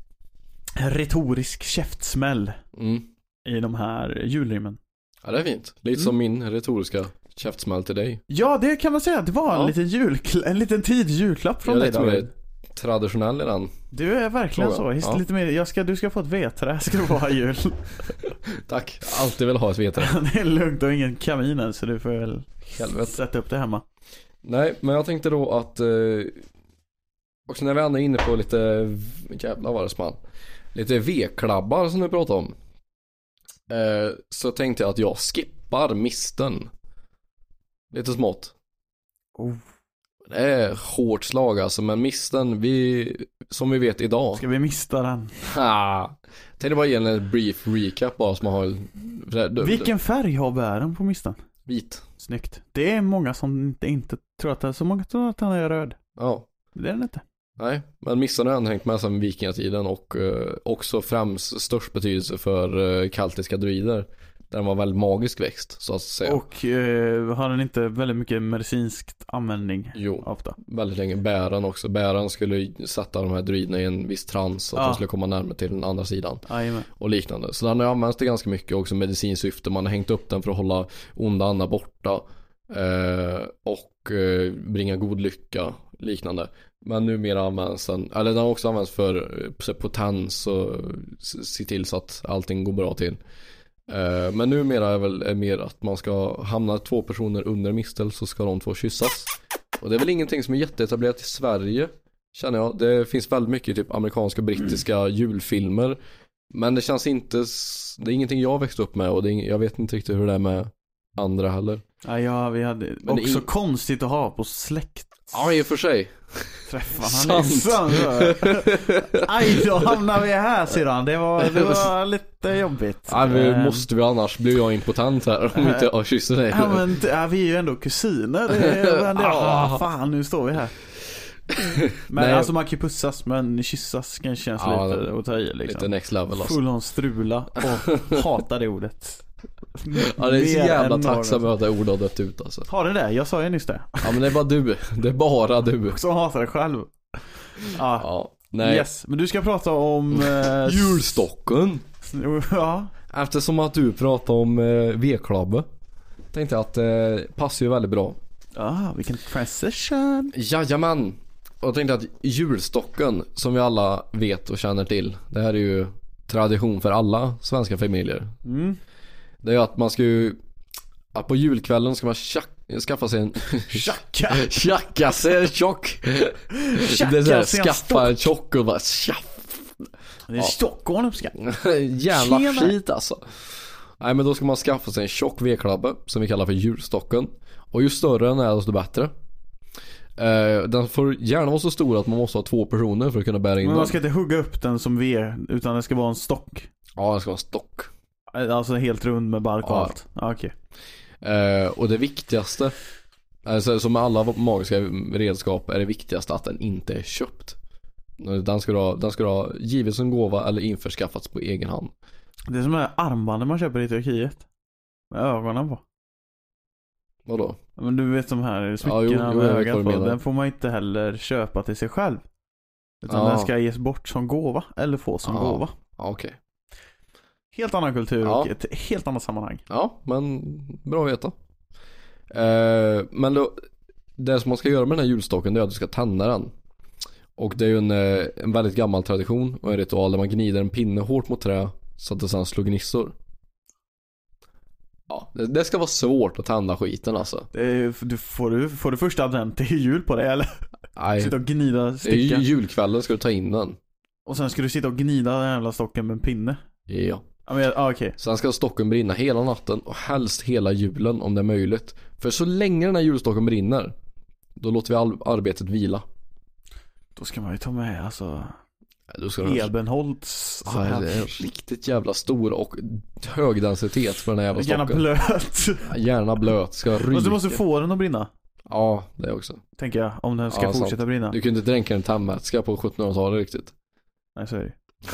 retorisk käftsmäll Mm. i de här julrimmen. Ja, det är fint. Lite Mm. som min retoriska käftsmäll till dig. Ja, det kan man säga. Det var en Ja. liten julkla- en liten tid julklapp från Jag är dig, lite David. mer traditionell i den. Du är verkligen Tror så. jag. Hist- Ja. Lite mer, jag ska, du ska få ett vedträ, ska du få ha jul. Tack. Alltid vill ha ett vete. Det är lugnt och ingen kamin än, så du får väl Helvete. sätta upp det hemma. Nej, men jag tänkte då att eh, också när vi ändå är inne på lite, jävla vad det spann, lite V-klabbar som du pratade om, eh, så tänkte jag att jag skippar misten lite smått. Oh. Det är hårt slag alltså, men misten, vi, som vi vet idag. Ska vi mista den? Ha! Tänkte bara ge en brief recap bara, som man har. för det- Vilken färg har bären på mistan? Vit. Snyggt. Det är många som inte, inte tror att det är så många tror att han är röd. Ja. Det är den inte. Nej, men missan har ändå hängt med sedan vikingatiden, och eh, också främst störst betydelse för eh, keltiska druider. Där den var väldigt magisk växt, så att säga. Och eh, har den inte väldigt mycket medicinskt användning Jo, ofta? väldigt länge. Bären också. Bären skulle ju sätta de här druiderna i en viss trans, så att Ja. de skulle komma närmare till den andra sidan. Jajamän. Och liknande. Så den har använts till ganska mycket också medicinsyfte. Man har hängt upp den för att hålla onda andar borta. Eh, och eh, bringa god lycka, liknande. Men numera används den, eller den har också använts för eh, potens och s- se till så att allting går bra till. Eh, men numera är väl är mer att man ska hamna två personer under mistel, så ska de två kyssas. Och det är väl ingenting som är jätteetablerat i Sverige, känner jag. Det finns väldigt mycket typ amerikanska och brittiska julfilmer. Men det känns inte, s- det är ingenting jag växt upp med, och det är, ing- jag vet inte riktigt hur det är med andra heller. Ja, ja, vi hade Men det också är- konstigt att ha på släkt. Ja, i och för sig. Träffar han Sant. liksom. Aj, då hamnar vi här sedan. Det var, det var lite jobbigt. Ja, vi Ehm, måste vi, annars blir jag impotent här om inte jag kysser dig. Ja, men ja, vi är ju ändå kusiner. Det är- Men ja, fan, nu står vi här. Men Nej. alltså man kan ju pussas, men kyssas kan kännas Ja, lite att ta i liksom. Lite next level alltså. Full on strula och hatar det ordet. Ja, det är så Mer jävla än tacksam norr, att det ordet har dött ut alltså. Har det det? Jag sa ju nyss det. Ja men det är bara du, det är bara du. Som hatar det själv. Ja, Ja, nej. yes. Men du ska prata om eh, Julstocken. Ja. Eftersom att du pratar om eh, V-klubbe, tänkte jag att det eh, passar ju väldigt bra. Ah, vilken transition. Jajamän. Och jag tänkte att julstocken, som vi alla vet och känner till, det här är ju tradition för alla svenska familjer. Mm. Det är ju att man ska ju, att på julkvällen ska man tjack, skaffa sig en Tjacka. tjacka sig en tjock. Tjacka Det är så här, sig en skaffa en tjock och bara tjaff. Det är Stockholm uppskatt. Jävla Tjena. skit alltså. Nej men då ska man skaffa sig en tjock V-klabbe som vi kallar för julstocken. Och ju större den är desto bättre. eh, Den får gärna vara så stor att man måste ha två personer för att kunna bära in Men den. man ska inte hugga upp den som V, utan det ska vara en stock. Ja, den ska vara en stock. Alltså helt rund med bark och Ja. allt. Ah, okej. eh, Och det viktigaste, alltså, som med alla magiska redskap, är det viktigaste att den inte är köpt. Den ska ha, den ska ha givits som gåva eller införskaffats på egen hand. Det är som är armbanden man köper i Turkiet. Med ögonen på. Vadå? Men du vet de här smyckena Ja, jo, jo, med jag vet ögat vad du på. menar. Den får man inte heller köpa till sig själv. Utan Ja. den ska ges bort som gåva. Eller få som Ja. gåva. Ja, okej. Helt annan kultur Ja. och ett helt annat sammanhang. Ja, men bra att veta. Eh, men då, det som man ska göra med den här julstocken, det är att du ska tända den. Och det är ju en, eh, en väldigt gammal tradition och en ritual där man gnider en pinne hårt mot trä så att det sen slår gnissor. Ja, det, det ska vara svårt att tända skiten alltså. Det är, du, får, du, får du första advent till jul på det eller? Nej, Sitta och gnida det är ju sticka. julkvällen ska du ta in den. Och sen ska du sitta och gnida den jävla stocken med en pinne. Ja. Ja, men, ah, okej. Sen ska stocken brinna hela natten och helst hela julen om det är möjligt. För så länge den här julstocken brinner, då låter vi all arbetet vila. Då ska man ju ta med alltså Då ska den Ebenholts. Ja, det är riktigt jävla stor och hög densitet på den här jävla Gärna stocken. blöt. Gärna blöt, ska ryka. Och du måste få den att brinna. Ja, det också. Tänker jag, om den ska Ja, fortsätta sant. brinna. Du kan inte dränka en tandvätska på sjuttonhundratalet riktigt. Nej, så är det.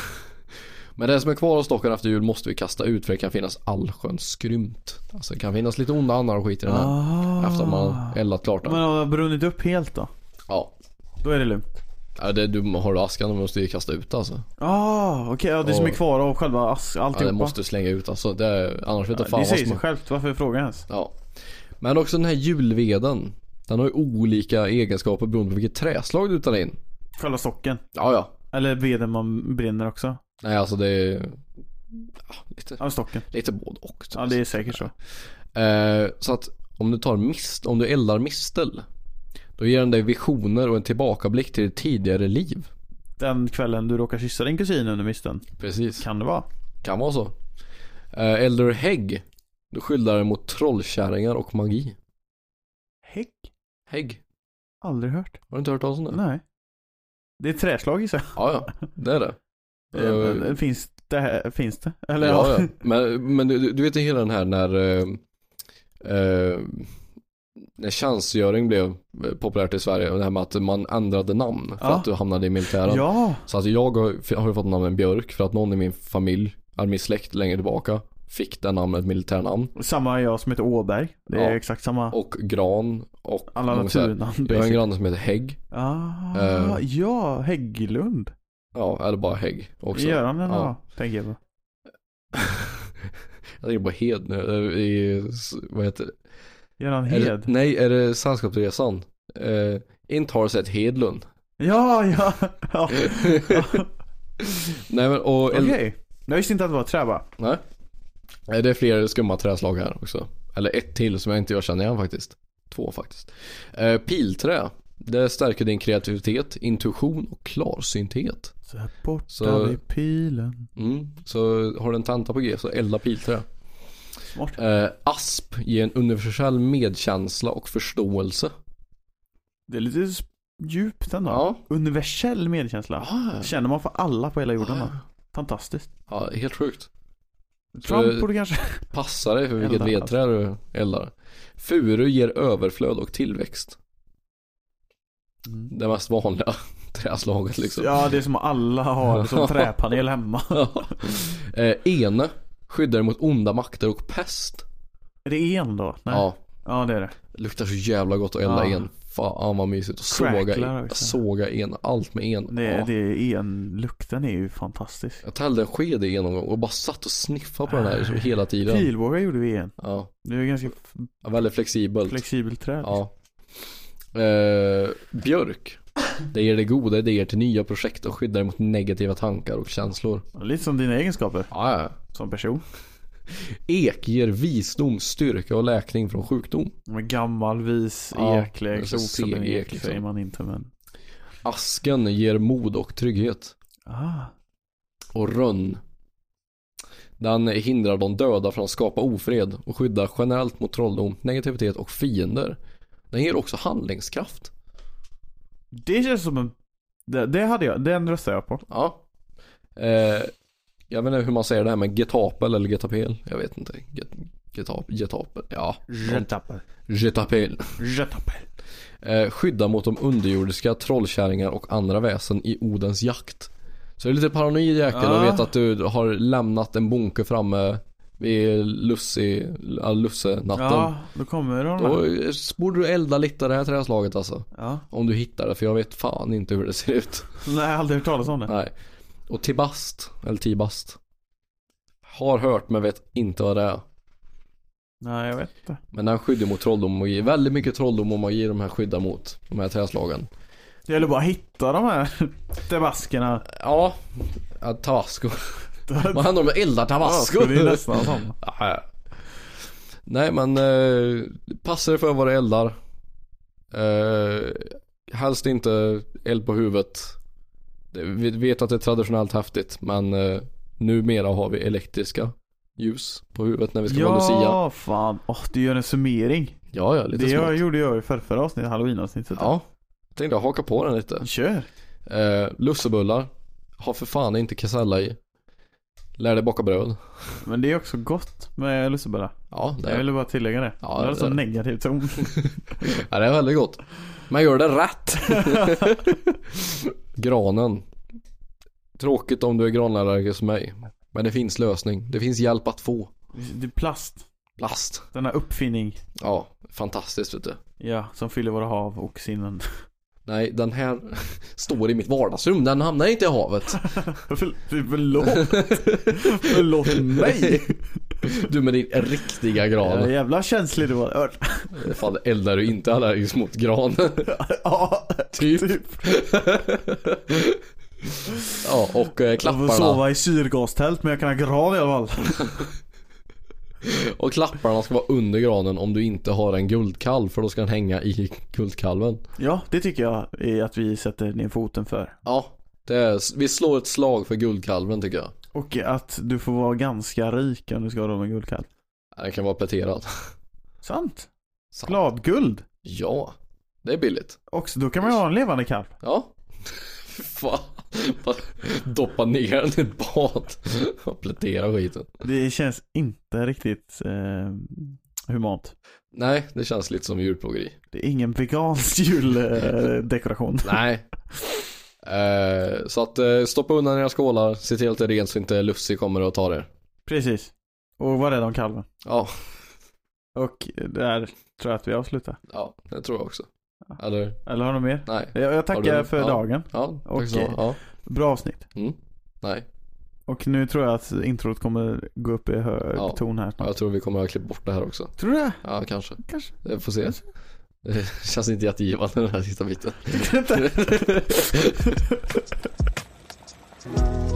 Men det som är kvar av stocken efter jul måste vi kasta ut, för det kan finnas allsköns skrymt. Alltså det kan finnas lite onda andar och skit i den här. Ah. Efter att man har eldat klart den. Men om det har brunnit upp helt då? Ja. Då är det lugnt. Ja, det, du har du askan, du måste ju kasta ut alltså. Ah, okej. Okay, ja, det som är Och- kvar av själva ask, Ja, alltihopa. det måste du slänga ut alltså. Det är, annars vet jag Ja, fan det vad säger som... sig självt. Varför är frågan ens? Ja. Men också den här julveden. Den har ju olika egenskaper beroende på vilket träslag du tar in. Själva stocken. Ja, ja. Eller veden man brinner också. Nej, alltså det är ja, lite, Ja, stocken. lite både och. Ja, det är säkert så. Eh, så att om du tar mist, om du eldar mistel, då ger den dig visioner och en tillbakablick till ditt tidigare liv. Den kvällen du råkar kyssa din kusin under misten. Precis. Kan det vara? Kan vara så. Eh, eldar du hägg, då skyddar den mot trollkärringar och magi. Hägg? Hägg. Aldrig hört. Har du inte hört talas om det? Nej. Det är träslag i sig. Ja, ja. Det är det. Eh, Finns det här, finns det? Eller ja, ja. Men, men du, du vet hela den här när eh, eh, när tjänstgöring blev populärt i Sverige, och det här med att man ändrade namn för Ja. att du hamnade i militären. Ja. Så att jag har, har ju fått namnet Björk för att någon i min familj, eller min släkt längre tillbaka, fick det namnet militärnamn. Samma jag som heter Åberg. Det är Ja. exakt samma. Och Gran och Alla många så här- naturnamn. Jag har en granne som heter Hägg. Ah, Eh. ja, Hägglund. Ja, eller bara Hägg också. Gör han den Ja. då? Tänker jag på. Jag tänker på Hed nu. eh, I, vad heter det? Gör han Är det? Hed? Nej, är det Sällskapsresan? Uh, inte har sett Hedlund. Ja, ja. ja. Nej men och Okej. Jag visste inte att det var trä bara. Nej. Nej, det är fler skumma träslag här också. Eller ett till som jag inte jag känner igen faktiskt. Två faktiskt. Eh, pilträ. Det stärker din kreativitet, intuition och klarsynthet. Så här borta Så- vid pilen. Mm. Så har du en tenta på G så elda pilträ. Smart. Eh, asp ger en universell medkänsla och förståelse. Det är lite s- djupt ändå. Ja. Universell medkänsla. Ah, Känner man för alla på hela jorden då? ah. Fantastiskt. Ja, helt sjukt. Trump borde kanske... Passa dig för vilket Eldar, vedträ du eldar. Furu ger överflöd och tillväxt. Mm. Det mest vanliga träslaget liksom. Ja, det är som alla har som träpanel hemma. eh, ene skyddar mot onda makter och pest. Är det en då? Nej. Ja. Ja, det är det. Det luktar så jävla gott att elda Ja. en. Fan vad mysigt. Och Cracklar såga, också. såga en. Allt med en. Det, Ja. det är en, lukten är ju fantastisk. Jag tällde en sked i en gång och bara satt och sniffade på den här så hela tiden. Pilbågar gjorde vi igen. Ja. Det är ganska Ja, väldigt flexibelt. flexibelt träd. Ja. Eh, björk. Det ger det goda idéer till nya projekt och skyddar mot negativa tankar och känslor. Lite som dina egenskaper Ja, ja. som person. Ek ger visdom, styrka och läkning från sjukdom. Med gammal, vis, Ja, eklig, det är så klok som en seg ek ek, liksom. säger man inte, men... Asken ger mod och trygghet. Ah. Och rönn. Den hindrar de döda från att skapa ofred och skyddar generellt mot trolldom, negativitet och fiender. Den ger också handlingskraft. Det känns som en... Det, det hade jag, den röstade jag på. Ja. Eh, jag vet inte hur man säger det här med getapel eller getapel. Jag vet inte. Get, getap, getapel. Ja. Jetapel. Getapel. Jetapel. Eh, skydda mot de underjordiska trollkärringar och andra väsen i Odens jakt. Så det är lite paranoid jäkel Ja. och vet att du har lämnat en bunker framme vid Lussi, äh, Lusse-natten. Ja, då kommer de Då där. borde du elda lite det här träslaget alltså. Ja. Om du hittar det, för jag vet fan inte hur det ser ut. Nej, jag har aldrig hört talas om det. Nej. Och Tibast, eller Tibast. Har hört men vet inte vad det är. Nej, jag vet inte. Men den skyddar mot trolldom och magi. Väldigt mycket trolldom och magi de här skyddar mot. De här träslagen. Det gäller bara att hitta de här tabaskerna. Ja, ja Tabasco. Vad händer om jag eldar Tabasco? Ja, det är nästan samma. Ja, ja. Nej men eh, passa dig för vad du eldar. eh, Helst inte eld på huvudet. Det- Vi vet att det är traditionellt häftigt, men eh, numera har vi elektriska ljus på huvudet när vi ska vara Lucia. Ja, fan. Åh, du gör en summering. Ja, ja, lite Det jag smått. gjorde jag i förra avsnittet, Halloween-avsnittet. Ja, jag tänkte jag haka på den lite. Kör. eh, Lussebullar har för fan inte kasella i. Lär dig baka bröd. Men det är också gott med lussebullar. Ja, det Jag är, ville bara tillägga det. Ja, det är det så är det. negativ ton. ja, det är väldigt gott. Men gör det rätt. Granen. Tråkigt om du är granallergiker som mig. Men det finns lösning. Det finns hjälp att få. Det är plast. Plast. Denna uppfinning. Ja, fantastiskt vet du. Ja, som fyller våra hav och sinnen. Nej, den här står i mitt vardagsrum. Den hamnar inte i havet. För, förlåt. Förlåt mig. Du med din riktiga gran. Ja, jävla känslig du var. Fan, eldar du inte allergisk mot gran? Ja, Typ. Ja, och eh, Jag får klapparna. sova i syrgastält, men jag kan ha gran i alla fall. Och klapparna ska vara under granen om du inte har en guldkalv, för då ska den hänga i guldkalven. Ja, det tycker jag är att vi sätter ner foten för. Ja, det är, vi slår ett slag för guldkalven tycker jag. Och att du får vara ganska rik om du ska ha dem med guldkalv. Den kan vara pläterad. Sant. Sant. Gladguld. Ja, det är billigt. Också, då kan man ju ha en levande kalv. Ja. Fan. Bara doppa ner den i ett bad och plätera skiten. Det känns inte riktigt eh, humant. Nej, det känns lite som djurplågeri. Det är ingen vegansk juldekoration. Nej. Eh, så att eh, stoppa undan era skålar. Se till att det är rent så inte Lussi kommer och tar er. Precis. Och var rädd om kalven. Ja, Och där tror jag att vi avslutar. ja, det tror jag också. Eller? Eller har du mer? Nej. Jag, jag Har tackar du- för ja. dagen. Ja, tack Och, så. eh, Ja. Bra avsnitt. Mm. Nej. Och nu tror jag att introt kommer gå upp i hög Ja. ton här snart. Jag tror vi kommer att klippa bort det här också. Tror du det? Ja, kanske. Kanske. Jag får se. Det känns inte jättegivande den här sista biten. Inte.